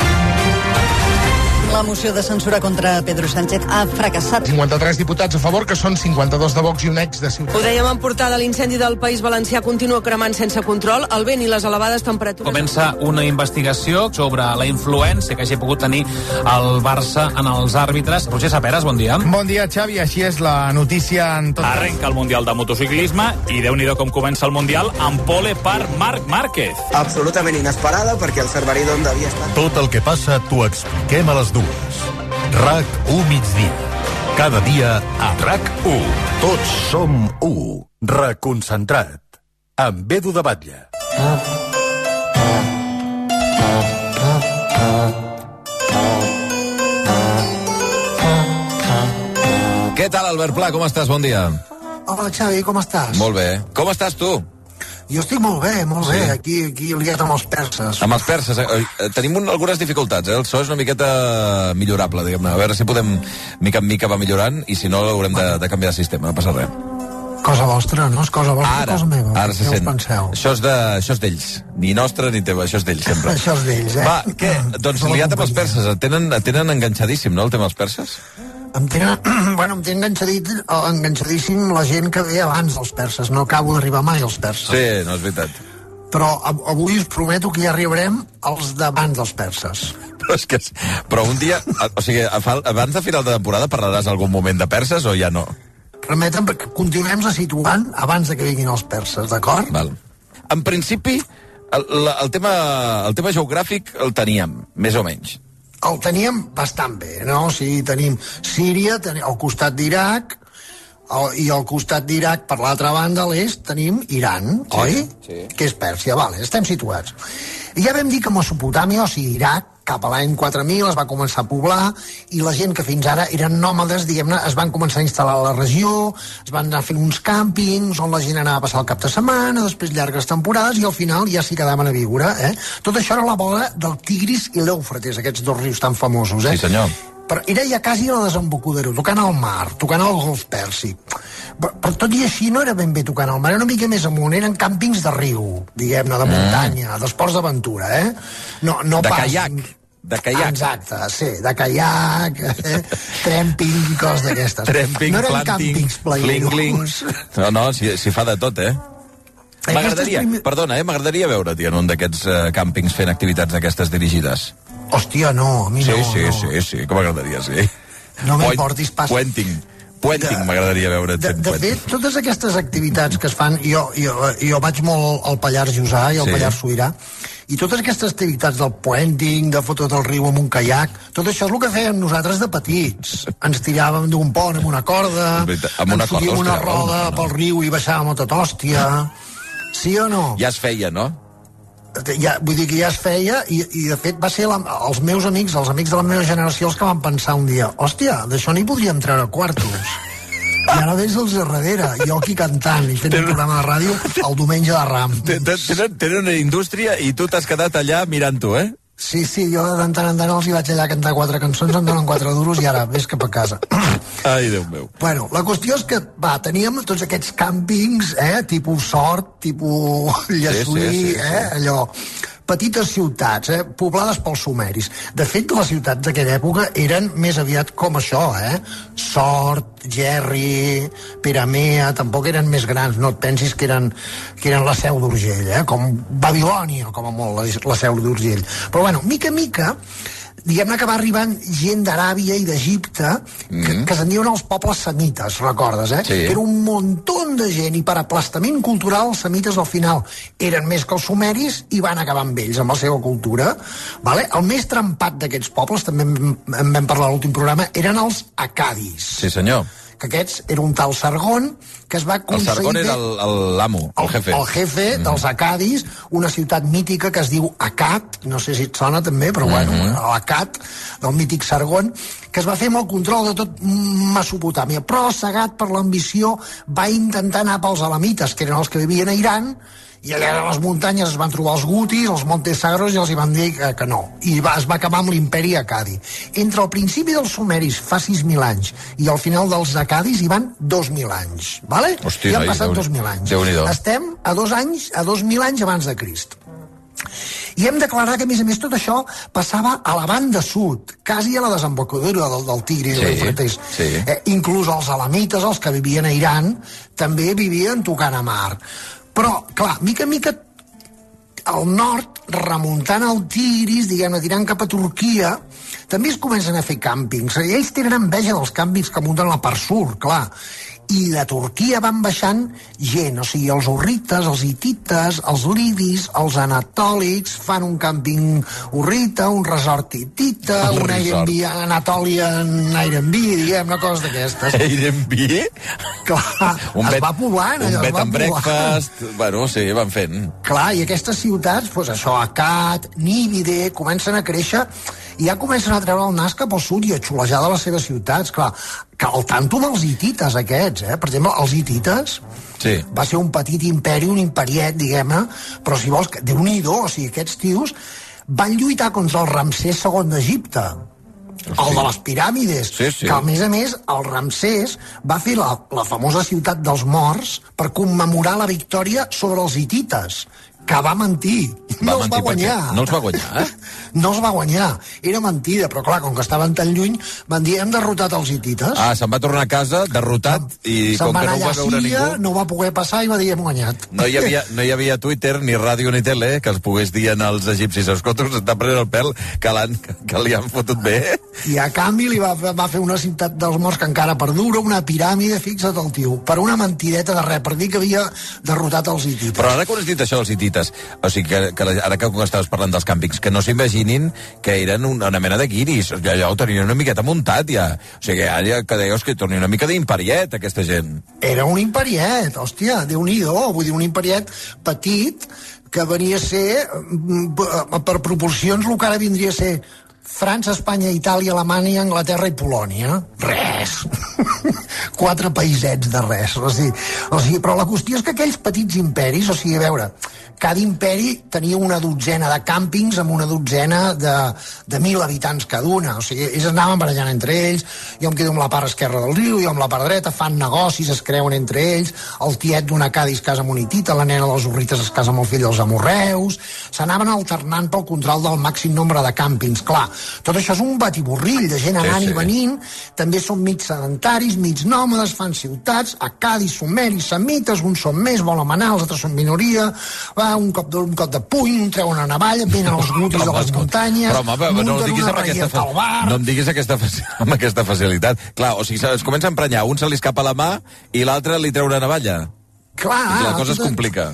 La moció de censura contra Pedro Sánchez ha fracassat. 53 diputats a favor, que són 52 de Vox i un ex de Ciutadans. Ho dèiem en portada, l'incendi del País Valencià continua cremant sense control, el vent i les elevades temperatures... Comença una investigació sobre la influència que hagi pogut tenir el Barça en els àrbitres. Roger Saperas, bon dia. Bon dia, Xavi, així és la notícia en tot... Arrenca el Mundial de Motociclisme i Déu-n'hi-do com comença el Mundial amb pole per Marc Márquez. Absolutament inesperada, perquè el Cerverí d'on devia estar. Tot el que passa t'ho expliquem a les 2. RAC1 migdia. Cada dia a RAC1. Tots som 1. Reconcentrat. Amb Edu de Batlle. Què tal, Albert Pla? Com estàs? Bon dia. Hola, Xavi, com estàs? Molt bé. Com estàs tu? Jo estic molt bé, molt bé. Aquí liat amb els perses. Amb els perses. Tenim algunes dificultats, El so és una miqueta millorable, diguem-ne. A veure si podem, mica en mica va millorant, i si no haurem de canviar de sistema, no passa res. Cosa vostra, no? És cosa vostra, cosa meva. Ara se sent. Això és d'ells. Ni nostre ni teva, això és d'ells, sempre. Això és d'ells, Va, què? Doncs liat amb els perses. Et tenen enganxadíssim, no, el tema dels perses? Em tenen enganxadíssim la gent que ve abans dels perses. No acabo d'arribar mai als perses. Sí, no és veritat. Però avui us prometo que ja arribarem als d'abans dels perses. Però un dia, o sigui, abans de final de temporada parlaràs algun moment de perses o ja no? Remetem perquè continuem situant abans de que vinguin els perses, d'acord? Val. En principi, el tema geogràfic el teníem, més o menys. El teníem bastant bé, no? O sigui, tenim Síria, al costat d'Iraq, i al costat d'Iraq, per l'altra banda, a l'est, tenim Iran, oi? Sí. Que és Pèrsia, vale, estem situats. I ja vam dir que Mesopotàmia, o sigui, Iraq, cap a l'any 4000 es va començar a poblar, i la gent que fins ara eren nòmades, diguem-ne, es van començar a instal·lar a la regió, es van anar fent uns càmpings on la gent anava a passar el cap de setmana, després llargues temporades, i al final ja s'hi quedaven a viure, Tot això era la vora del Tigris i l'Eufrates, aquests dos rius tan famosos, Sí, senyor. Però era ja quasi a la desembocadura, tocant al mar, tocant al Golf Pèrsic. Però tot i així no era ben bé tocant al mar, era una mica més amunt, eren càmpings de riu, diguem-ne, de muntanya, d'esports d'aventura, No de pas... caiac. De caiac. Exacte, sí, de caiac, tramping, coses d'aquestes. Tramping, no eren planting, càmpings playeros. No, si fa de tot, M'agradaria veure't en un d'aquests càmpings fent activitats d'aquestes dirigides. Hòstia, no, a mi no. Sí, com m'agradaria, sí. No m'importis pas. Puenting m'agradaria veure't fent de fet, totes aquestes activitats que es fan, jo vaig molt al Pallars Jussà i al Pallars Sobirà, i totes aquestes activitats del puenting, de fotre del riu amb un caiac, tot això és el que fèiem nosaltres de petits. Ens tiràvem d'un pont amb una corda, ens fotíem una roda pel riu i baixàvem a tot hòstia. Sí o no? Ja es feia, no? Vull dir que ja es feia, i de fet va ser els meus amics, els amics de la meva generació, els que van pensar un dia, hòstia, d'això n'hi podríem treure quartos. I ara veus els de darrere, jo aquí cantant i fent un programa de ràdio el diumenge de Ram. Tenen una indústria i tu t'has quedat allà mirant-ho, Sí, jo de tant en tant els hi vaig allà a cantar 4 cançons, em donen 4 duros i ara ves cap a casa. Ai, Déu meu. Bueno, la qüestió és que, teníem tots aquests càmpings, tipus Sort, tipus Llessui, allò... Petites ciutats, poblades pels sumeris. De fet, les ciutats d'aquella època eren més aviat com això, Sort, Gerri, Peramea, tampoc eren més grans, no et pensis que eren la Seu d'Urgell, com Babilònia, com a molt, la Seu d'Urgell. Però bueno, mica en mica, diguem-ne que va arribant gent d'Aràbia i d'Egipte que se'n diuen els pobles semites, recordes, Sí. Era un muntó de gent i per aplastament cultural els semites al final eren més que els sumeris i van acabar amb ells, amb la seva cultura, vale? El més trempat d'aquests pobles, també en vam parlar a l'últim programa, eren els acadis. Sí, senyor. Que aquests era un tal Sargon que es va aconseguir... El Sargon era l'amo, el jefe. El jefe dels acadis, una ciutat mítica que es diu Akkad, no sé si et sona també, però bueno, l'Akkad, del mític Sargon, que es va fer amb el control de tot Mesopotàmia, però cegat per l'ambició va intentar anar pels elamites, que eren els que vivien a Iran, i allà a les muntanyes es van trobar els gutis, els Montes Sagros, i els hi van dir que no. I es va acabar amb l'imperi Accadi. Entre el principi dels sumeris, fa 6.000 anys, i al final dels acadis hi van 2.000 anys. Vale? Hòstia, ja han passat 2.000 anys. Déu-n'hi-do. Estem a 2.000 anys abans de Crist. I hem d'aclarar que, a més, tot això passava a la banda sud, quasi a la desembocadura del Tigris i l'Eufrates. Sí. Inclús els elamites, els que vivien a Iran, també vivien tocant a mar. Però, clar, mica en mica al nord, remuntant el Tigris, diguem-ne, tirant cap a Turquia, també es comencen a fer càmpings. Ells tenen enveja dels càmpings que munten a la part sud, clar. I de Turquia van baixant gent, o sigui, els hurrites, els hitites, els lidis, els anatòlics, fan un càmping hurrita, un resort hitita, un Airbnb Anatolian Airbnb, diguem-ne, coses d'aquestes. Airbnb? Clar, es va poblant. Un bed and breakfast, bueno, sí, van fent. Clar, i aquestes ciutats, doncs això, Akkad, Níbide, comencen a créixer i ja comencen a treure el nas cap al sud i a xulejar de les seves ciutats, clar, que al tanto dels hitites aquests, per exemple, els hitites va ser un petit imperi, un imperiet, diguem-ne, però si vols, Déu-n'hi-do, o sigui, aquests tios van lluitar contra el Ramsès II d'Egipte, el de les piràmides, que a més, el Ramsès va fer la famosa ciutat dels morts per commemorar la victòria sobre els hitites, que va mentir. No els va guanyar. No els va guanyar, No els va guanyar. Era mentida, però clar, com que estaven tan lluny, van dir, hem derrotat els hitites. Se'n va tornar a casa, derrotat, i com que no ho va veure ningú... no va poder passar i va dir, hem guanyat. No hi havia Twitter, ni ràdio, ni tele, que els pogués dir als egipcis, escolta, s'està prenent el pèl, que li han fotut bé. I a canvi li va fer una ciutat dels morts que encara perdura, una piràmide, fixa't el tio, per una mentireta de res, per dir que havia derrotat els hitites. Però ara que has dit això dels hitites, o sigui, que ara que estaves parlant dels càmpings, que no s'imaginin que eren una mena de guiris, allò ho tenien una miqueta muntat ja, o sigui, ara que deies que tenia una mica d'imperiet aquesta gent. Era un imperiet, hòstia, Déu-n'hi-do, vull dir, un imperiet petit que venia a ser, per proporcions, el que ara vindria a ser França, Espanya, Itàlia, Alemanya, Anglaterra i Polònia. Res. 4 paisets de res. O sigui, però la qüestió és que aquells petits imperis, o sigui, a veure, cada imperi tenia una dotzena de càmpings amb una dotzena de 1.000 habitants cada una. O sigui, ells anaven barallant entre ells, jo em quedo amb la part esquerra del riu, jo amb la part dreta, fan negocis, es creuen entre ells, el tiet d'un acadi es casa amb un hitita, la nena dels hurrites es casa amb el fill dels amorreus, s'anaven alternant pel control del màxim nombre de càmpings. Clar, tot això és un batiborrill de gent anant i venint, també són mig sedentaris, mig nòmades, fan ciutats, acadis, sumeris, semites, uns són més, volen manar, els altres són minoria, va, un cop de puny, un treu una navalla, venen els gutis de les muntanyes, munten una reieta al bar... No em diguis amb aquesta facilitat. Clar, o sigui, es comença a emprenyar, un se li escapa la mà i l'altre li treu una navalla. Clar. I la cosa es complica.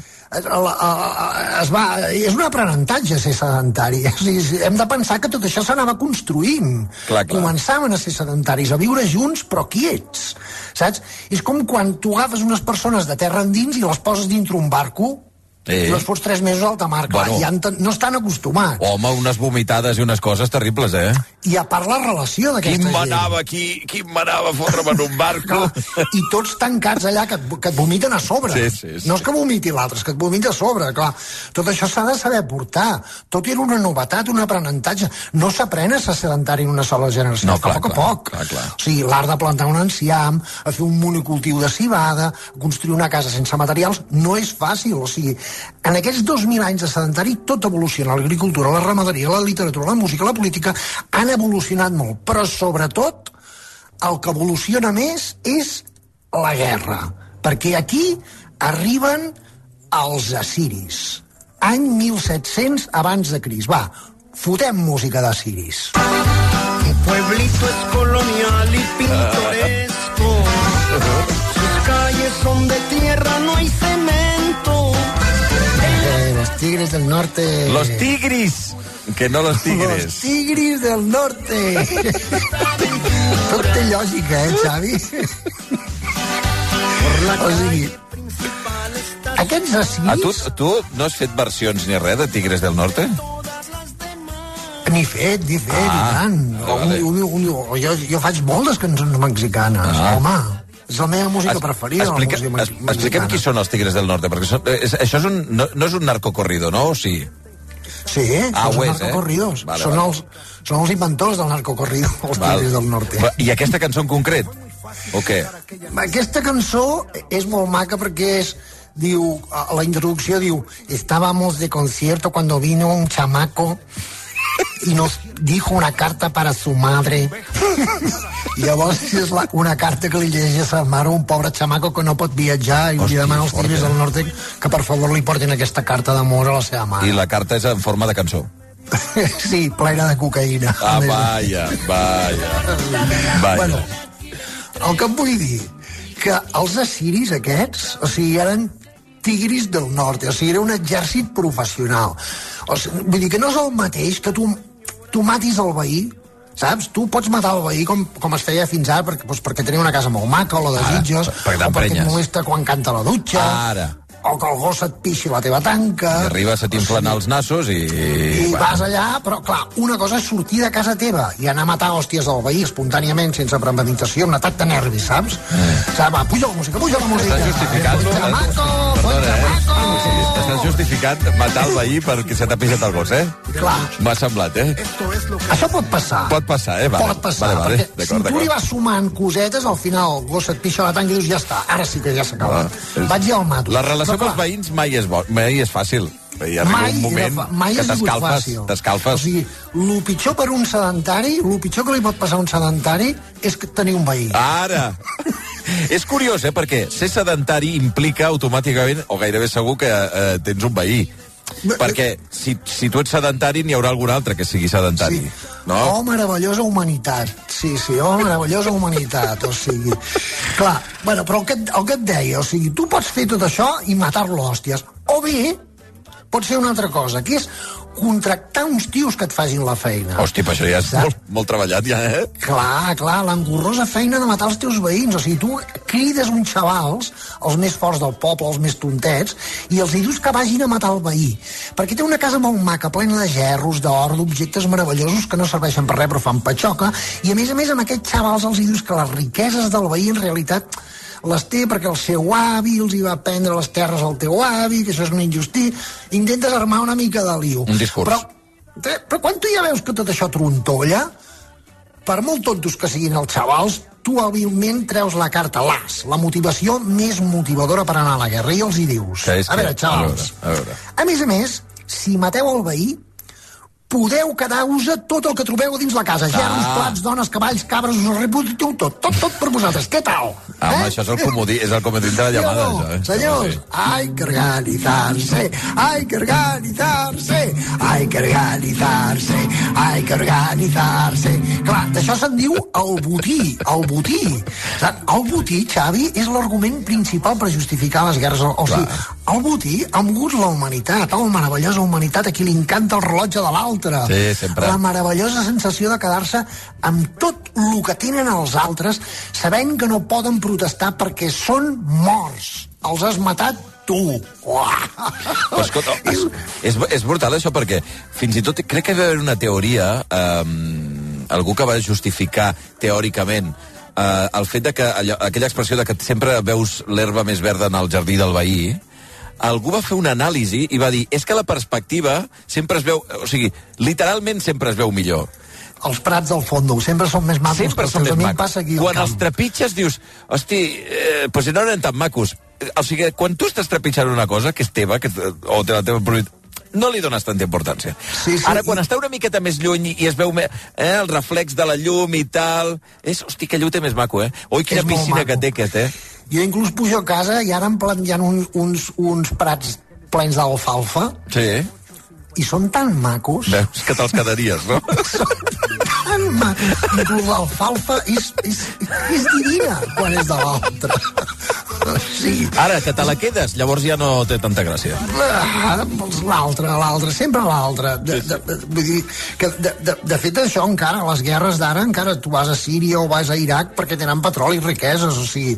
És un aprenentatge ser sedentari. O sigui, hem de pensar que tot això s'anava construint. Clar. Començaven a ser sedentaris, a viure junts però quiets, saps? És com quan tu agafes unes persones de terra endins i les poses dintre un barco. No es fots 3 mesos a alta mar, clar, ja no estan acostumats. Home, unes vomitades i unes coses terribles, I a part la relació d'aquesta gent. Qui m'anava a fotre'm en un barco? I tots tancats allà, que et vomiten a sobre. Sí. No és que vomiti l'altre, és que et vomita a sobre, clar. Tot això s'ha de saber portar. Tot era una novetat, un aprenentatge. No s'aprèn a ser sedentari en una sola generació. No, clar, a poc. Clar. O sigui, l'art de plantar un enciam, a fer un monocultiu de civada, a construir una casa sense materials, no és fàcil. O sigui, en aquests 2.000 anys de sedentari tot evoluciona. L'agricultura, la ramaderia, la literatura, la música, la política han evolucionat molt, però sobretot el que evoluciona més és la guerra, perquè aquí arriben els assiris, any 1700 abans de Crist. Va, fotem música d'assiris. Mi pueblito es colonial y pintoresco, sus calles son de tierra, no hay cemento. Los tigres del norte. Los tigris, que no los tigres. Los tigris del norte. Tot té lògica, Xavi? O sigui, aquests assiris... Tu no has fet versions ni res de Tigres del Norte? Ni fet, i tant. Jo faig moltes cançons mexicanes, home. És la meva música preferida. Expliquem qui són els Tigres del Norte, perquè això no és un narcocorrido, no? O sí? Sí, són narcocorridos. Són els inventors del narcocorrido, els Tigres del Norte. I aquesta cançó en concret? O què? Aquesta cançó és molt maca perquè diu, a la introducció diu, estábamos de concierto cuando vino un chamaco y nos dijo una carta para su madre. I llavors és una carta que li llegeix a sa mare, un pobre xamaco que no pot viatjar, i li demana als Tigres del Norte que per favor li portin aquesta carta d'amor a la seva mare. I la carta és en forma de cançó? Sí, plena de cocaïna. Vaja. Bueno, el que em vull dir, que els assiris aquests, o sigui, eren tigris del nord, o sigui, era un exèrcit professional. O sigui, vull dir que no és el mateix que tu matis el veí, saps? Tu pots matar el veí com es feia fins ara perquè tenia una casa molt maca, o la desitges, o perquè et molesta quan canta la dutxa, o que el gos et pixi la teva tanca. I arriba, se t'inflen els nassos i vas allà, però clar, una cosa és sortir de casa teva i anar a matar hòsties del veí espontàniament, sense premeditació, un atac de nervis, saps? Va, puja la música. Estàs justificant matar el veí perquè se t'ha pixat el gos, Clar. M'ha semblat, Això pot passar. Pot passar, Pot passar, perquè si tu li vas sumant cosetes, al final el gos et pixa la tanca i dius, ja està, ara sí que ja s'acaba. Vaig i el mato. La relació amb els veïns mai és fàcil. Hi arriba un moment que t'escalfes. O sigui, el pitjor per un sedentari, el pitjor que li pot passar a un sedentari és tenir un veí. Ara! És curiós, perquè ser sedentari implica automàticament, o gairebé segur, que tens un veí. Perquè si tu ets sedentari, n'hi haurà algun altre que sigui sedentari. No? Oh, meravellosa humanitat. Sí, meravellosa humanitat. O sigui, clar, bueno, però el que et deia, o sigui, tu pots fer tot això i matar-lo hòsties. O bé, pots fer una altra cosa, que és contractar uns tios que et facin la feina. Hòstia, però això ja és molt treballat, ja, Clar, l'engorrosa feina de matar els teus veïns. O sigui, tu crides uns xavals, els més forts del poble, els més tontets, i els dius que vagin a matar el veí. Perquè té una casa molt maca, plena de gerros, d'or, d'objectes meravellosos que no serveixen per res, però fan patxoca, i a més, amb aquests xavals els dius que les riqueses del veí, en realitat, les té perquè el seu avi els hi va prendre les terres al teu avi, que això és una injustícia. Intentes armar una mica de lío. Un discurs. Però quan tu ja veus que tot això trontolla, per molt tontos que siguin els xavals, tu hàbilment treus la carta l'as, la motivació més motivadora per anar a la guerra, i els hi dius, a veure, xavals, a més, si mateu el veí, podeu quedar-vos tot el que trobeu dins la casa. Gerros, plats, dones, cavalls, cabres, us reproductiu tot per vosaltres. Què tal? Això és el comodí de la llamada. Senyors, hay que organizarse, hay que organizarse, hay que organizarse, hay que organizarse. Clar, d'això se'n diu el botí, el botí. El botí, Xavi, és l'argument principal per justificar les guerres. O sigui, el botí, amb gust la humanitat, la meravellosa humanitat, a qui li encanta el rellotge de l'altre. Sí, sempre. La meravellosa sensació de quedar-se amb tot el que tenen els altres, sabent que no poden protestar perquè són morts. Els has matat tu. Però escolta, és brutal això, perquè fins i tot crec que hi va haver una teoria, algú que va justificar teòricament el fet de que aquella expressió de que sempre veus l'herba més verda en el jardí del veí, algú va fer una anàlisi i va dir, és que la perspectiva sempre es veu, o sigui, literalment sempre es veu millor. Els prats del fondo sempre són més macos. Sempre són més macos. Quan els trepitges dius, hosti, pues no eren tan macos. O sigui, quan tu estàs trepitjant una cosa que és teva, o de la teva propietat, no li dones tanta importància. Sí, ara, quan està una miqueta més lluny i es veu el reflex de la llum i tal, hosti, que llum té més maco, Oi, quina piscina que té aquest, Jo inclús pujo a casa i ara em plantejan uns prats plens d'alfalfa. Sí. I són tan macos. Veus que te'ls quedaries, no? Tan macos. Inclús l'alfalfa és divina quan és de l'altre. Sí. Ara, que te la quedes, llavors ja no té tanta gràcia. L'altre, sempre l'altre. Vull dir que, de fet, això encara, les guerres d'ara, encara tu vas a Síria o vas a Iraq perquè tenen petroli i riqueses, o sigui...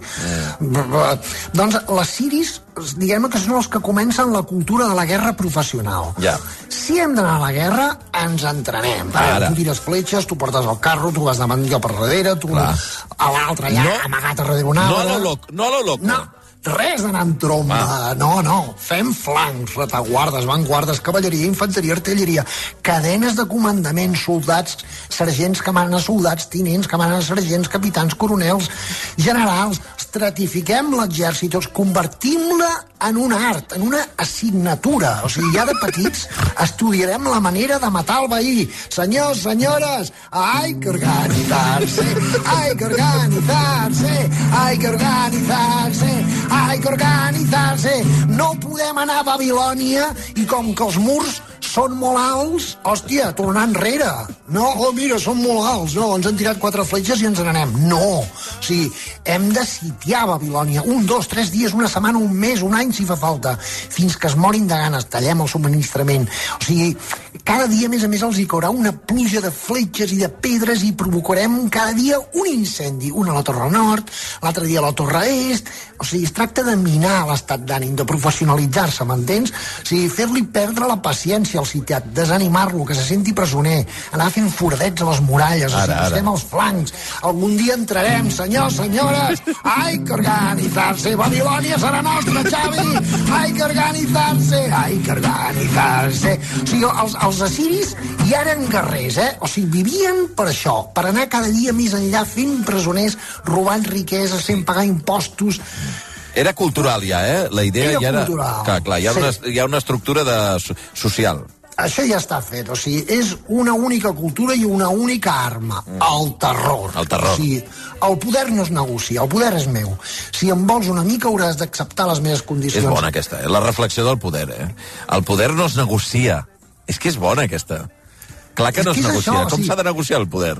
Doncs les siris, diguem que són els que comencen la cultura de la guerra professional. Ja. Si hem d'anar a la guerra, ens entrenem. Tu tires fletxes, tu portes el carro, tu vas davant jo per darrere, tu a l'altre allà, amagat a darrere un arbre. No a lo loco. No, res d'anar en tromba. No. Fem flancs, retaguardes, vanguardes, cavalleria, infanteria, artilleria, cadenes de comandament, soldats, sergents que manen a soldats, tinents que manen a sergents, capitans, coronels, generals. Estratifiquem l'exèrcit, convertim-la en un art, en una assignatura. O sigui, ja de petits estudiarem la manera de matar el veí. Senyors, senyores, hay que organizarse, hay que organizarse, hay que organizarse, hay que organizarse. No podem anar a Babilònia i com que els murs són molt alts, hòstia, tornar enrere. No, mira, són molt alts. No, ens han tirat 4 fletxes i ens n'anem. No. O sigui, hem de sitiar Babilònia. 1, 2, 3 dies, una setmana, un mes, un any, si fa falta. Fins que es morin de ganes. Tallem el subministrament. O sigui, cada dia, a més, els hi caurà una pluja de fletxes i de pedres i provocarem cada dia un incendi. Un a la Torre Nord, l'altre dia a la Torre Est. O sigui, es tracta de minar l'estat d'ànim, de professionalitzar-se, m'entens? O sigui, fer-li perdre la paciència al sitiat, desanimar-lo, que se senti presoner, anar fent foradets a les muralles, estem als flancs. Algun dia entrarem, senyors, senyores, hay que organizarse, Babilònia serà nostra, Xavi, hay que organizarse, hay que organizarse. O sigui, els assiris ja eren guerrers, O sigui, vivien per això, per anar cada dia més enllà fent presoners, robant riqueses, fent pagar impostos. Era cultural ja, La idea ja era... Cultural. Clar, hi ha una estructura social. Això ja està fet, o sigui, és una única cultura i una única arma, el terror. El terror. O sigui, el poder no es negocia, el poder és meu. Si em vols una mica hauràs d'acceptar les meves condicions. És bona aquesta, la reflexió del poder, El poder no es negocia. És que és bona aquesta. Clar que no es negocia. Això, com s'ha de negociar el poder?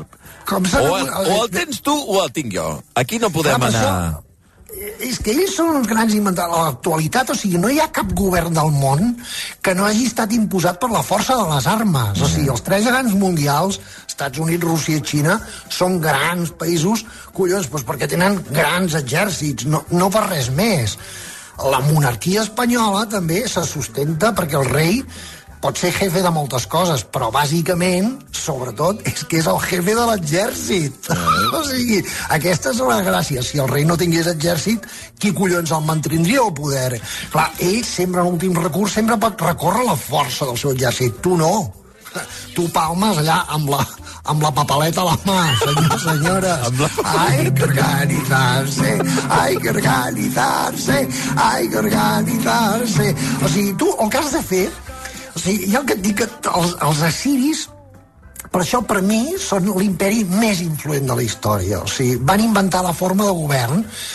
O el tens tu o el tinc jo. Aquí no podem anar... És que ells són uns grans inventadors. A l'actualitat, o sigui, no hi ha cap govern del món que no hagi estat imposat per la força de les armes. O sigui, els 3 gegants mundials, Estats Units, Rússia i Xina, són grans països, collons, doncs perquè tenen grans exèrcits, no per res més. La monarquia espanyola també se sustenta perquè el rei pot ser jefe de moltes coses, però bàsicament, sobretot, és que és el jefe de l'exèrcit. O sigui, aquesta és la gràcia. Si el rei no tingués exèrcit, qui collons el mantindria el poder? Clar, ell sempre, en l'últim recurs, sempre pot recórrer la força del seu exèrcit. Tu no. Tu palmes allà amb la papaleta a la mà, senyors, senyores. Hay que organizarse, hay que organizarse, hay que organizarse. O sigui, tu el que has de fer... O sigui, jo el que et dic que els assiris, per això, per mi, són l'imperi més influent de la història. O sigui, van inventar la forma de govern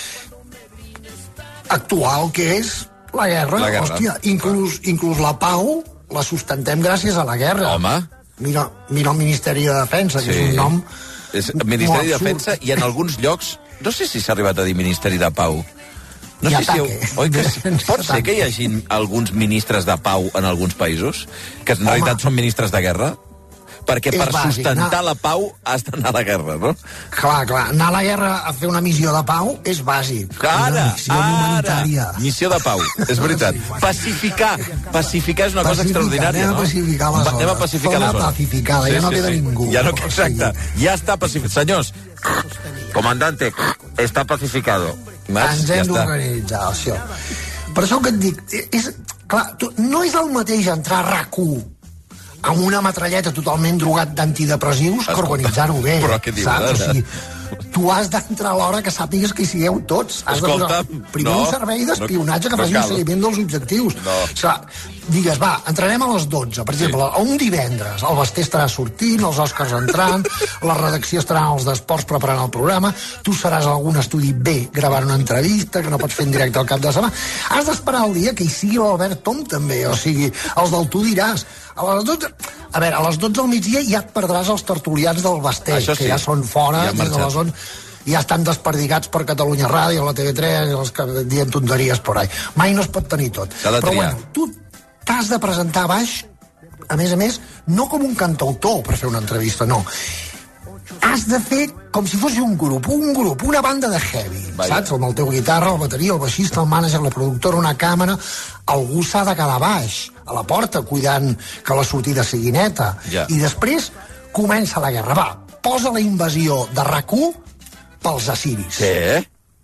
actual, que és la guerra. Hòstia, inclús la pau la sustentem gràcies a la guerra. Home. Mira el Ministeri de Defensa, que és un nom... És Ministeri de Defensa, i en alguns llocs, no sé si s'ha arribat a dir Ministeri de Pau. No sé si pot ser que hi hagi alguns ministres de pau en alguns països, que en realitat són ministres de guerra? perquè per sustentar la pau has d'anar a la guerra, no? Clar, anar a la guerra a fer una missió de pau és bàsic. Missió de pau, és veritat. Pacificar és una cosa extraordinària, no? Anem a pacificar la zona. Pacificada, ja no queda ningú. Exacte, ja està pacificat. Senyors, comandante, està pacificado. Ens hem d'organitzar, això. Per això que et dic, clar, no és el mateix entrar a RAC1 amb una metralleta totalment drogat d'antidepressius que organitzar-ho bé. Però què dius? Saps? O sigui, tu has d'entrar a l'hora que sàpigues que hi sigueu tots. Has de posar primer un servei d'espionatge que faci un seguiment dels objectius. O sigui, digues, va, entrarem a les 12. Per exemple, un divendres, el Basté estarà sortint, els Oscars entrant, la redacció estarà als d'esports preparant el programa, tu seràs a algun estudi B gravant una entrevista que no pots fer en directe al cap de setmana. Has d'esperar el dia que hi sigui l'Albert Tom també, o sigui, els del Tu diràs. A les 12 al migdia ja et perdràs els tertulians del Basté, que ja són fora, ja estan desperdigats per Catalunya Ràdio, la TV3, els que dient tonteries por ahí. Mai no es pot tenir tot. Però bueno, tu t'has de presentar a baix, a més, no com un cantautor per fer una entrevista, no. Has de fer com si fos un grup, una banda de heavy, saps? Amb el teu guitarra, el bateria, el baixista, el mànager, la productora, una càmera, algú s'ha de quedar baix, a la porta, cuidant que la sortida sigui neta. I després comença la guerra. Va, posa la invasió de RAC1 pels assiris. Què?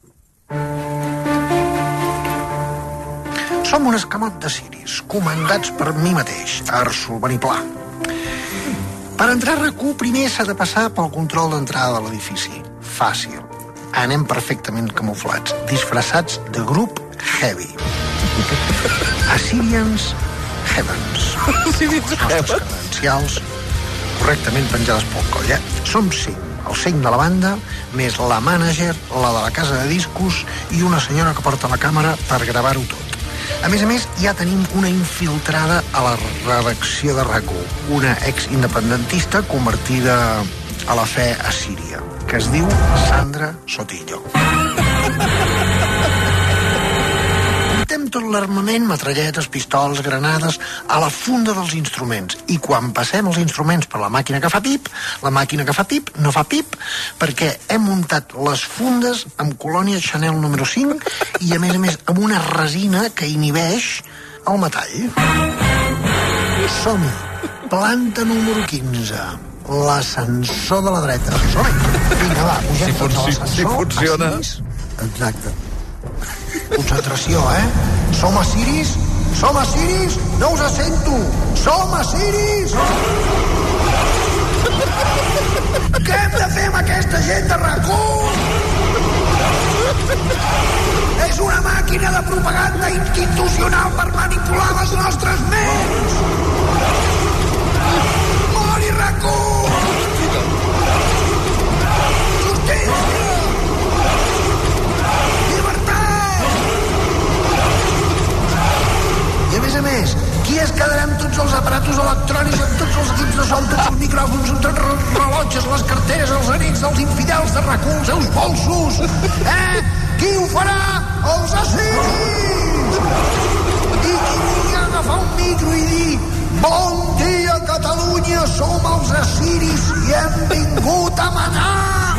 Som un escamot d'assiris, comandats per mi mateix, Arsul Beniplà. Per entrar a RAC1 primer s'ha de passar pel control d'entrada de l'edifici. Fàcil. Anem perfectament camuflats, disfressats de grup heavy. Assyrians Heavens. Nostres credencials correctament penjades pel coll, Som 5. El 5 de la banda, més la mànager, la de la casa de discos i una senyora que porta la càmera per gravar-ho tot. A més, ja tenim una infiltrada a la redacció de RAC1, una ex-independentista convertida a la fe assíria, que es diu Sandra Sotillo. Portem tot l'armament, metralletes, pistols, granades, a la funda dels instruments. I quan passem els instruments per la màquina que fa pip, la màquina que fa pip no fa pip, perquè hem muntat les fundes amb colònia Chanel número 5 i, a més, amb una resina que inhibeix el metall. Som-hi. Planta número 15. L'ascensor de la dreta. Som-hi. Vinga, va, pugem tots a l'ascensor. Si funciona. Exacte. Concentració, Som assiris? Som assiris? No us sento! Som assiris! Què hem de fer amb aquesta gent de RAC1? És una màquina de propaganda institucional per manipular les nostres ments! Mori RAC1! Justícia! I a més, qui es quedarà amb tots els aparatos electrònics, amb tots els equips de so, amb tots els micròfons, amb tots els rellotges, les carteres, els anells dels infidels de RAC1, els seus bolsos? Qui ho farà? Els assiris! I qui vulgui agafar un micro i dir bon dia, Catalunya, som els assiris i hem vingut a manar!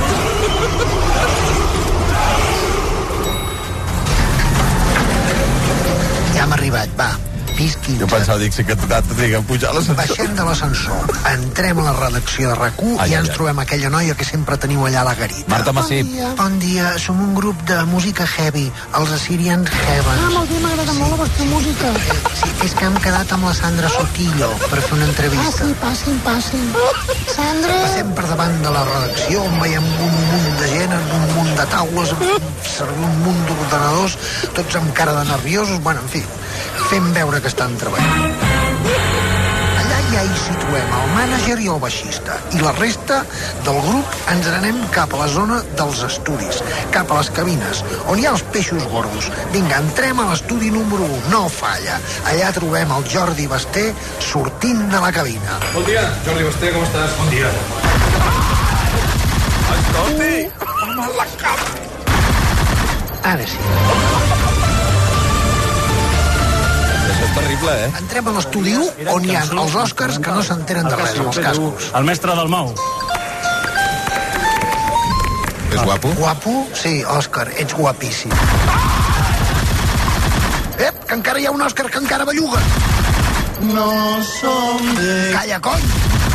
Ja hem arribat, va. Pis 15. Jo pensava, dic, que t'ha de pujar a l'ascensor. Baixem de l'ascensor, entrem a la redacció de RAC1 i ens trobem aquella noia que sempre teniu allà a la garita. Marta Massip. Bon dia, som un grup de música heavy, els Assyrian Heavens. Molt bé, m'agrada molt la vostra música. Sí, és que hem quedat amb la Sandra Sotillo per fer una entrevista. Passin. Sandra... Passem per davant de la redacció on veiem un munt de gent, un munt de taules, servir un munt d'ordenadors, tots amb cara de nerviosos, bueno, en fi, fem veure que estan treballant. Allà ja hi situem el mànager i el baixista, i la resta del grup ens n'anem cap a la zona dels estudis, cap a les cabines, on hi ha els peixos gordos. Vinga, entrem a l'estudi número 1, no falla. Allà trobem el Jordi Basté sortint de la cabina. Bon dia, Jordi Basté, com estàs? Bon dia. Escolti! Home, la cama! Ara sí. terrible, eh? Entrem a l'estudi on hi ha els Oscars que no s'enteren de res, amb els cascos. El mestre del Mau. És guapo? Guapo? Sí, Òscar, ets guapíssim. Que encara hi ha un Òscar que encara belluga. No som de... Calla, cony!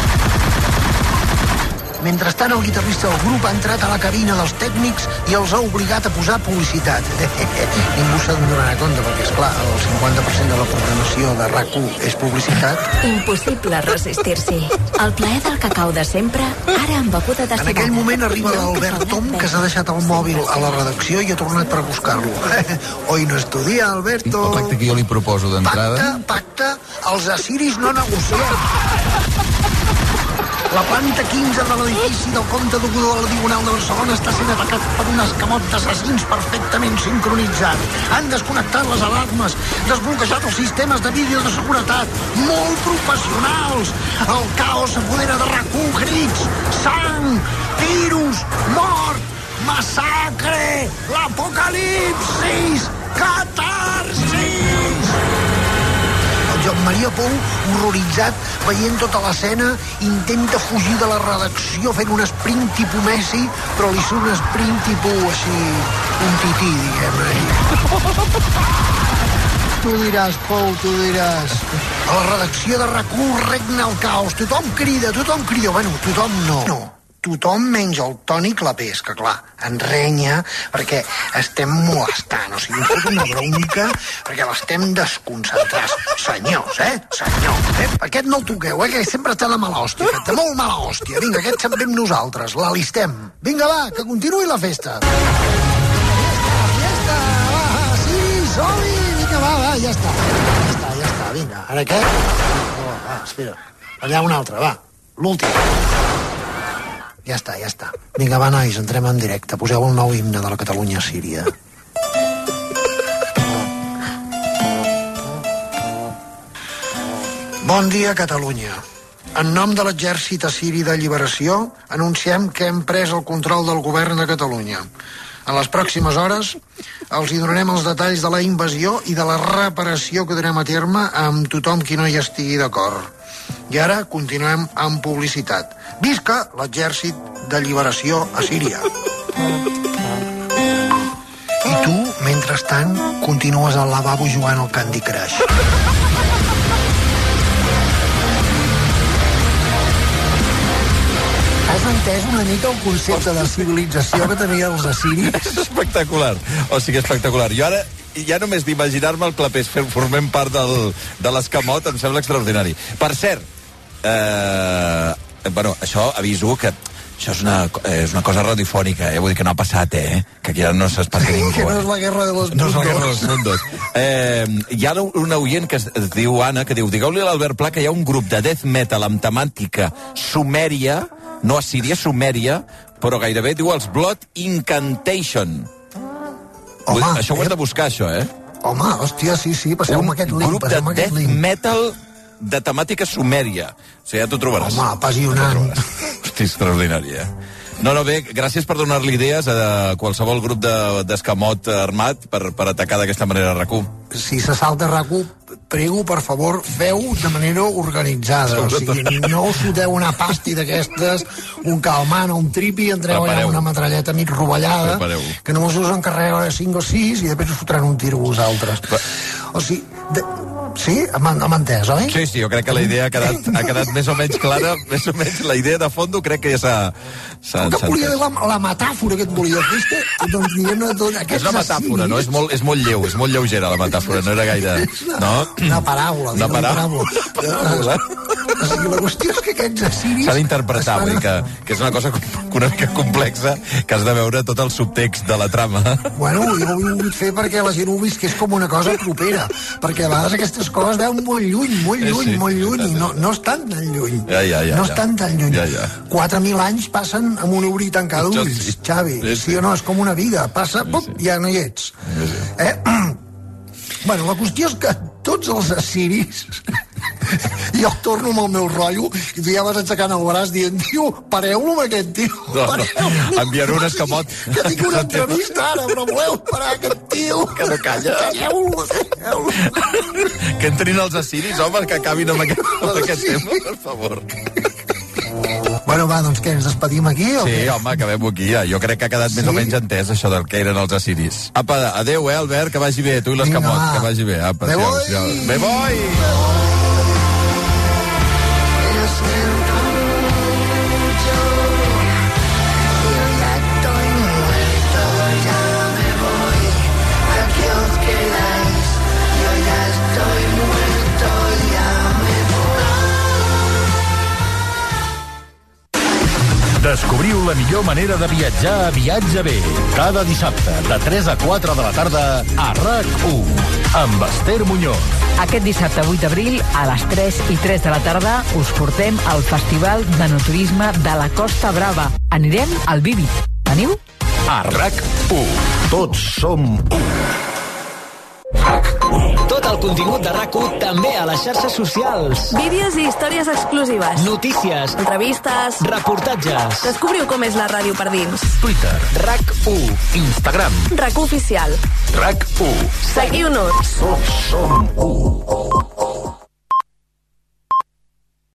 Mentrestant, el guitarrista del grup ha entrat a la cabina dels tècnics i els ha obligat a posar publicitat. Ningú se'n donarà compte, perquè, esclar, el 50% de la programació de RAC1 és publicitat. Impossible resistir-s'hi. El plaer del cacau de sempre, ara amb beguda de cebada. En aquell moment arriba l'Albert Tom, que s'ha deixat el mòbil a la redacció i ha tornat per buscar-lo. Hoy no estudia, Alberto. El pacte que jo li proposo d'entrada... Pacte, els assiris no negocien. La planta 15 de l'edifici del Comte Docudor a la Diagonal de Barcelona està sent atacat per un escamot d'assassins perfectament sincronitzat. Han desconnectat les alarmes, desbloquejat els sistemes de vídeo de seguretat. Molt professionals! El caos s'apodera de RAC1, crits, sang, tiros, mort, massacre, l'apocalipsis, catarsis! Joan Maria Pou, horroritzat, veient tota l'escena, intenta fugir de la redacció fent un sprint tipus Messi, però li surt un sprint tipus així, un tití, diguem-ne. Tu diràs, Pou, tu diràs. A la redacció de RAC1 regna el caos. Tothom crida. Bueno, tothom no. Tothom menys el Toni Clapés, que clar, ens renya perquè estem molestant, o sigui, ens fot una bronca perquè l'estem desconcentrats. Senyors, Senyor, aquest no el toqueu, que sempre està de mala hòstia, de molt mala hòstia. Vinga, aquest se'n ve amb nosaltres, l'alistem. Vinga, va, que continuï la festa. Ja està, va, sí, som-hi, vinga, va, ja està, vinga, ara què? Va, espera, allà un altre, va, l'últim. Ja està. Vinga, va, nois, entrem en directe. Poseu el nou himne de la Catalunya-Síria. Bon dia, Catalunya. En nom de l'Exèrcit Assiri de Lliberació, anunciem que hem pres el control del govern de Catalunya. En les pròximes hores els hi donarem els detalls de la invasió i de la reparació que durem a terme amb tothom qui no hi estigui d'acord. I ara continuem amb publicitat. Visca l'Exèrcit de Lliberació a Síria. I tu, mentrestant, continues al lavabo jugant al Candy Crush. Has entès una mica el concepte de civilització que tenien els assiris? Espectacular, o sigui, espectacular. Jo ara, ja només d'imaginar-me el Clapés formem part de l'escamot em sembla extraordinari. Per cert, bueno, això aviso que això és una cosa radiofònica, vull dir que no ha passat, que aquí no s'espanta ningú. Que no és la guerra de los mundos. No és la guerra de los mundos. Hi ha una oient que es diu Anna, que diu, digueu-li a l'Albert Pla que hi ha un grup de death metal amb temàtica sumèria, no assíria, sumèria, però gairebé diu els Blood Incantation. Home, això ho has de buscar, això, Home, hòstia, sí, passeu-me aquest link. Un grup de death metal de temàtica sumèria. O sigui, ja t'ho trobaràs. Home, apassionant. Hosti, extraordinari, No, bé, gràcies per donar-li idees a qualsevol grup d'escamot armat per atacar d'aquesta manera RAC1. Si se salta RAC1, prego, per favor, feu de manera organitzada. O sigui, no us foteu una pasti d'aquestes, un calmant o un tripi, entreu allà una metralleta mig rovellada, que només us encarrega 5 o 6 i després us fotran un tir a vosaltres. O sigui... Sí? Hem entès, oi? Sí, jo crec que la idea ha quedat més o menys clara, més o menys la idea de fondo crec que ja s'ha entès. Volia dir la metàfora que et volia fer, doncs diguem-ne... És una metàfora, no? És molt lleu, és molt lleugera la metàfora, no era gaire... Una paraula. Una paraula. O sigui, la qüestió és que aquests assiris... S'ha d'interpretar, vull dir que és una cosa una mica complexa, que has de veure tot el subtext de la trama. Bueno, jo ho he volgut fer perquè la gent ho visqués com una cosa propera, perquè a vegades aquestes coses veuen molt lluny, i no estan tan lluny. No estan tan lluny. 4.000 anys passen amb un obrir tancar d'ulls, Xavi. Sí o no? És com una vida. Passa, ja no hi ets. Bueno, la qüestió és que tots els assiris I jo torno amb el meu rotllo i tu ja vas aixecant el braç dient, tio, pareu-lo amb aquest tio. Enviar un escamot. Que tinc una entrevista ara, però voleu parar aquest tio. Que no calla. Que entrin els assiris, home, que acabin amb aquest tema, per favor. Bueno, va, doncs què, ens despedim aquí? O sí, què? home, acabem aquí ja. Jo crec que ha quedat més o menys entès això del que eren els assiris. Apa, adeu, Albert, que vagi bé. Tu i l'escamot, que vagi bé. Apa, adeu. Me voy! Descobriu la millor manera de viatjar a Viatge B. Cada dissabte, de 3 a 4 de la tarda, a RAC1, amb Esther Muñoz. Aquest dissabte 8 d'abril, a les 3 i 3 de la tarda, us portem al Festival d'Enoturisme de la Costa Brava. Anirem al Vívid. Veniu? A RAC1. Tots som u. Tot el contingut de RAC1 també a les xarxes socials. Vídeos i històries exclusives. Notícies. Entrevistes. Reportatges. Descobriu com és la ràdio per dins. Twitter. RAC1. Instagram. RAC1 Oficial. RAC1. Seguiu-nos. Tots som u.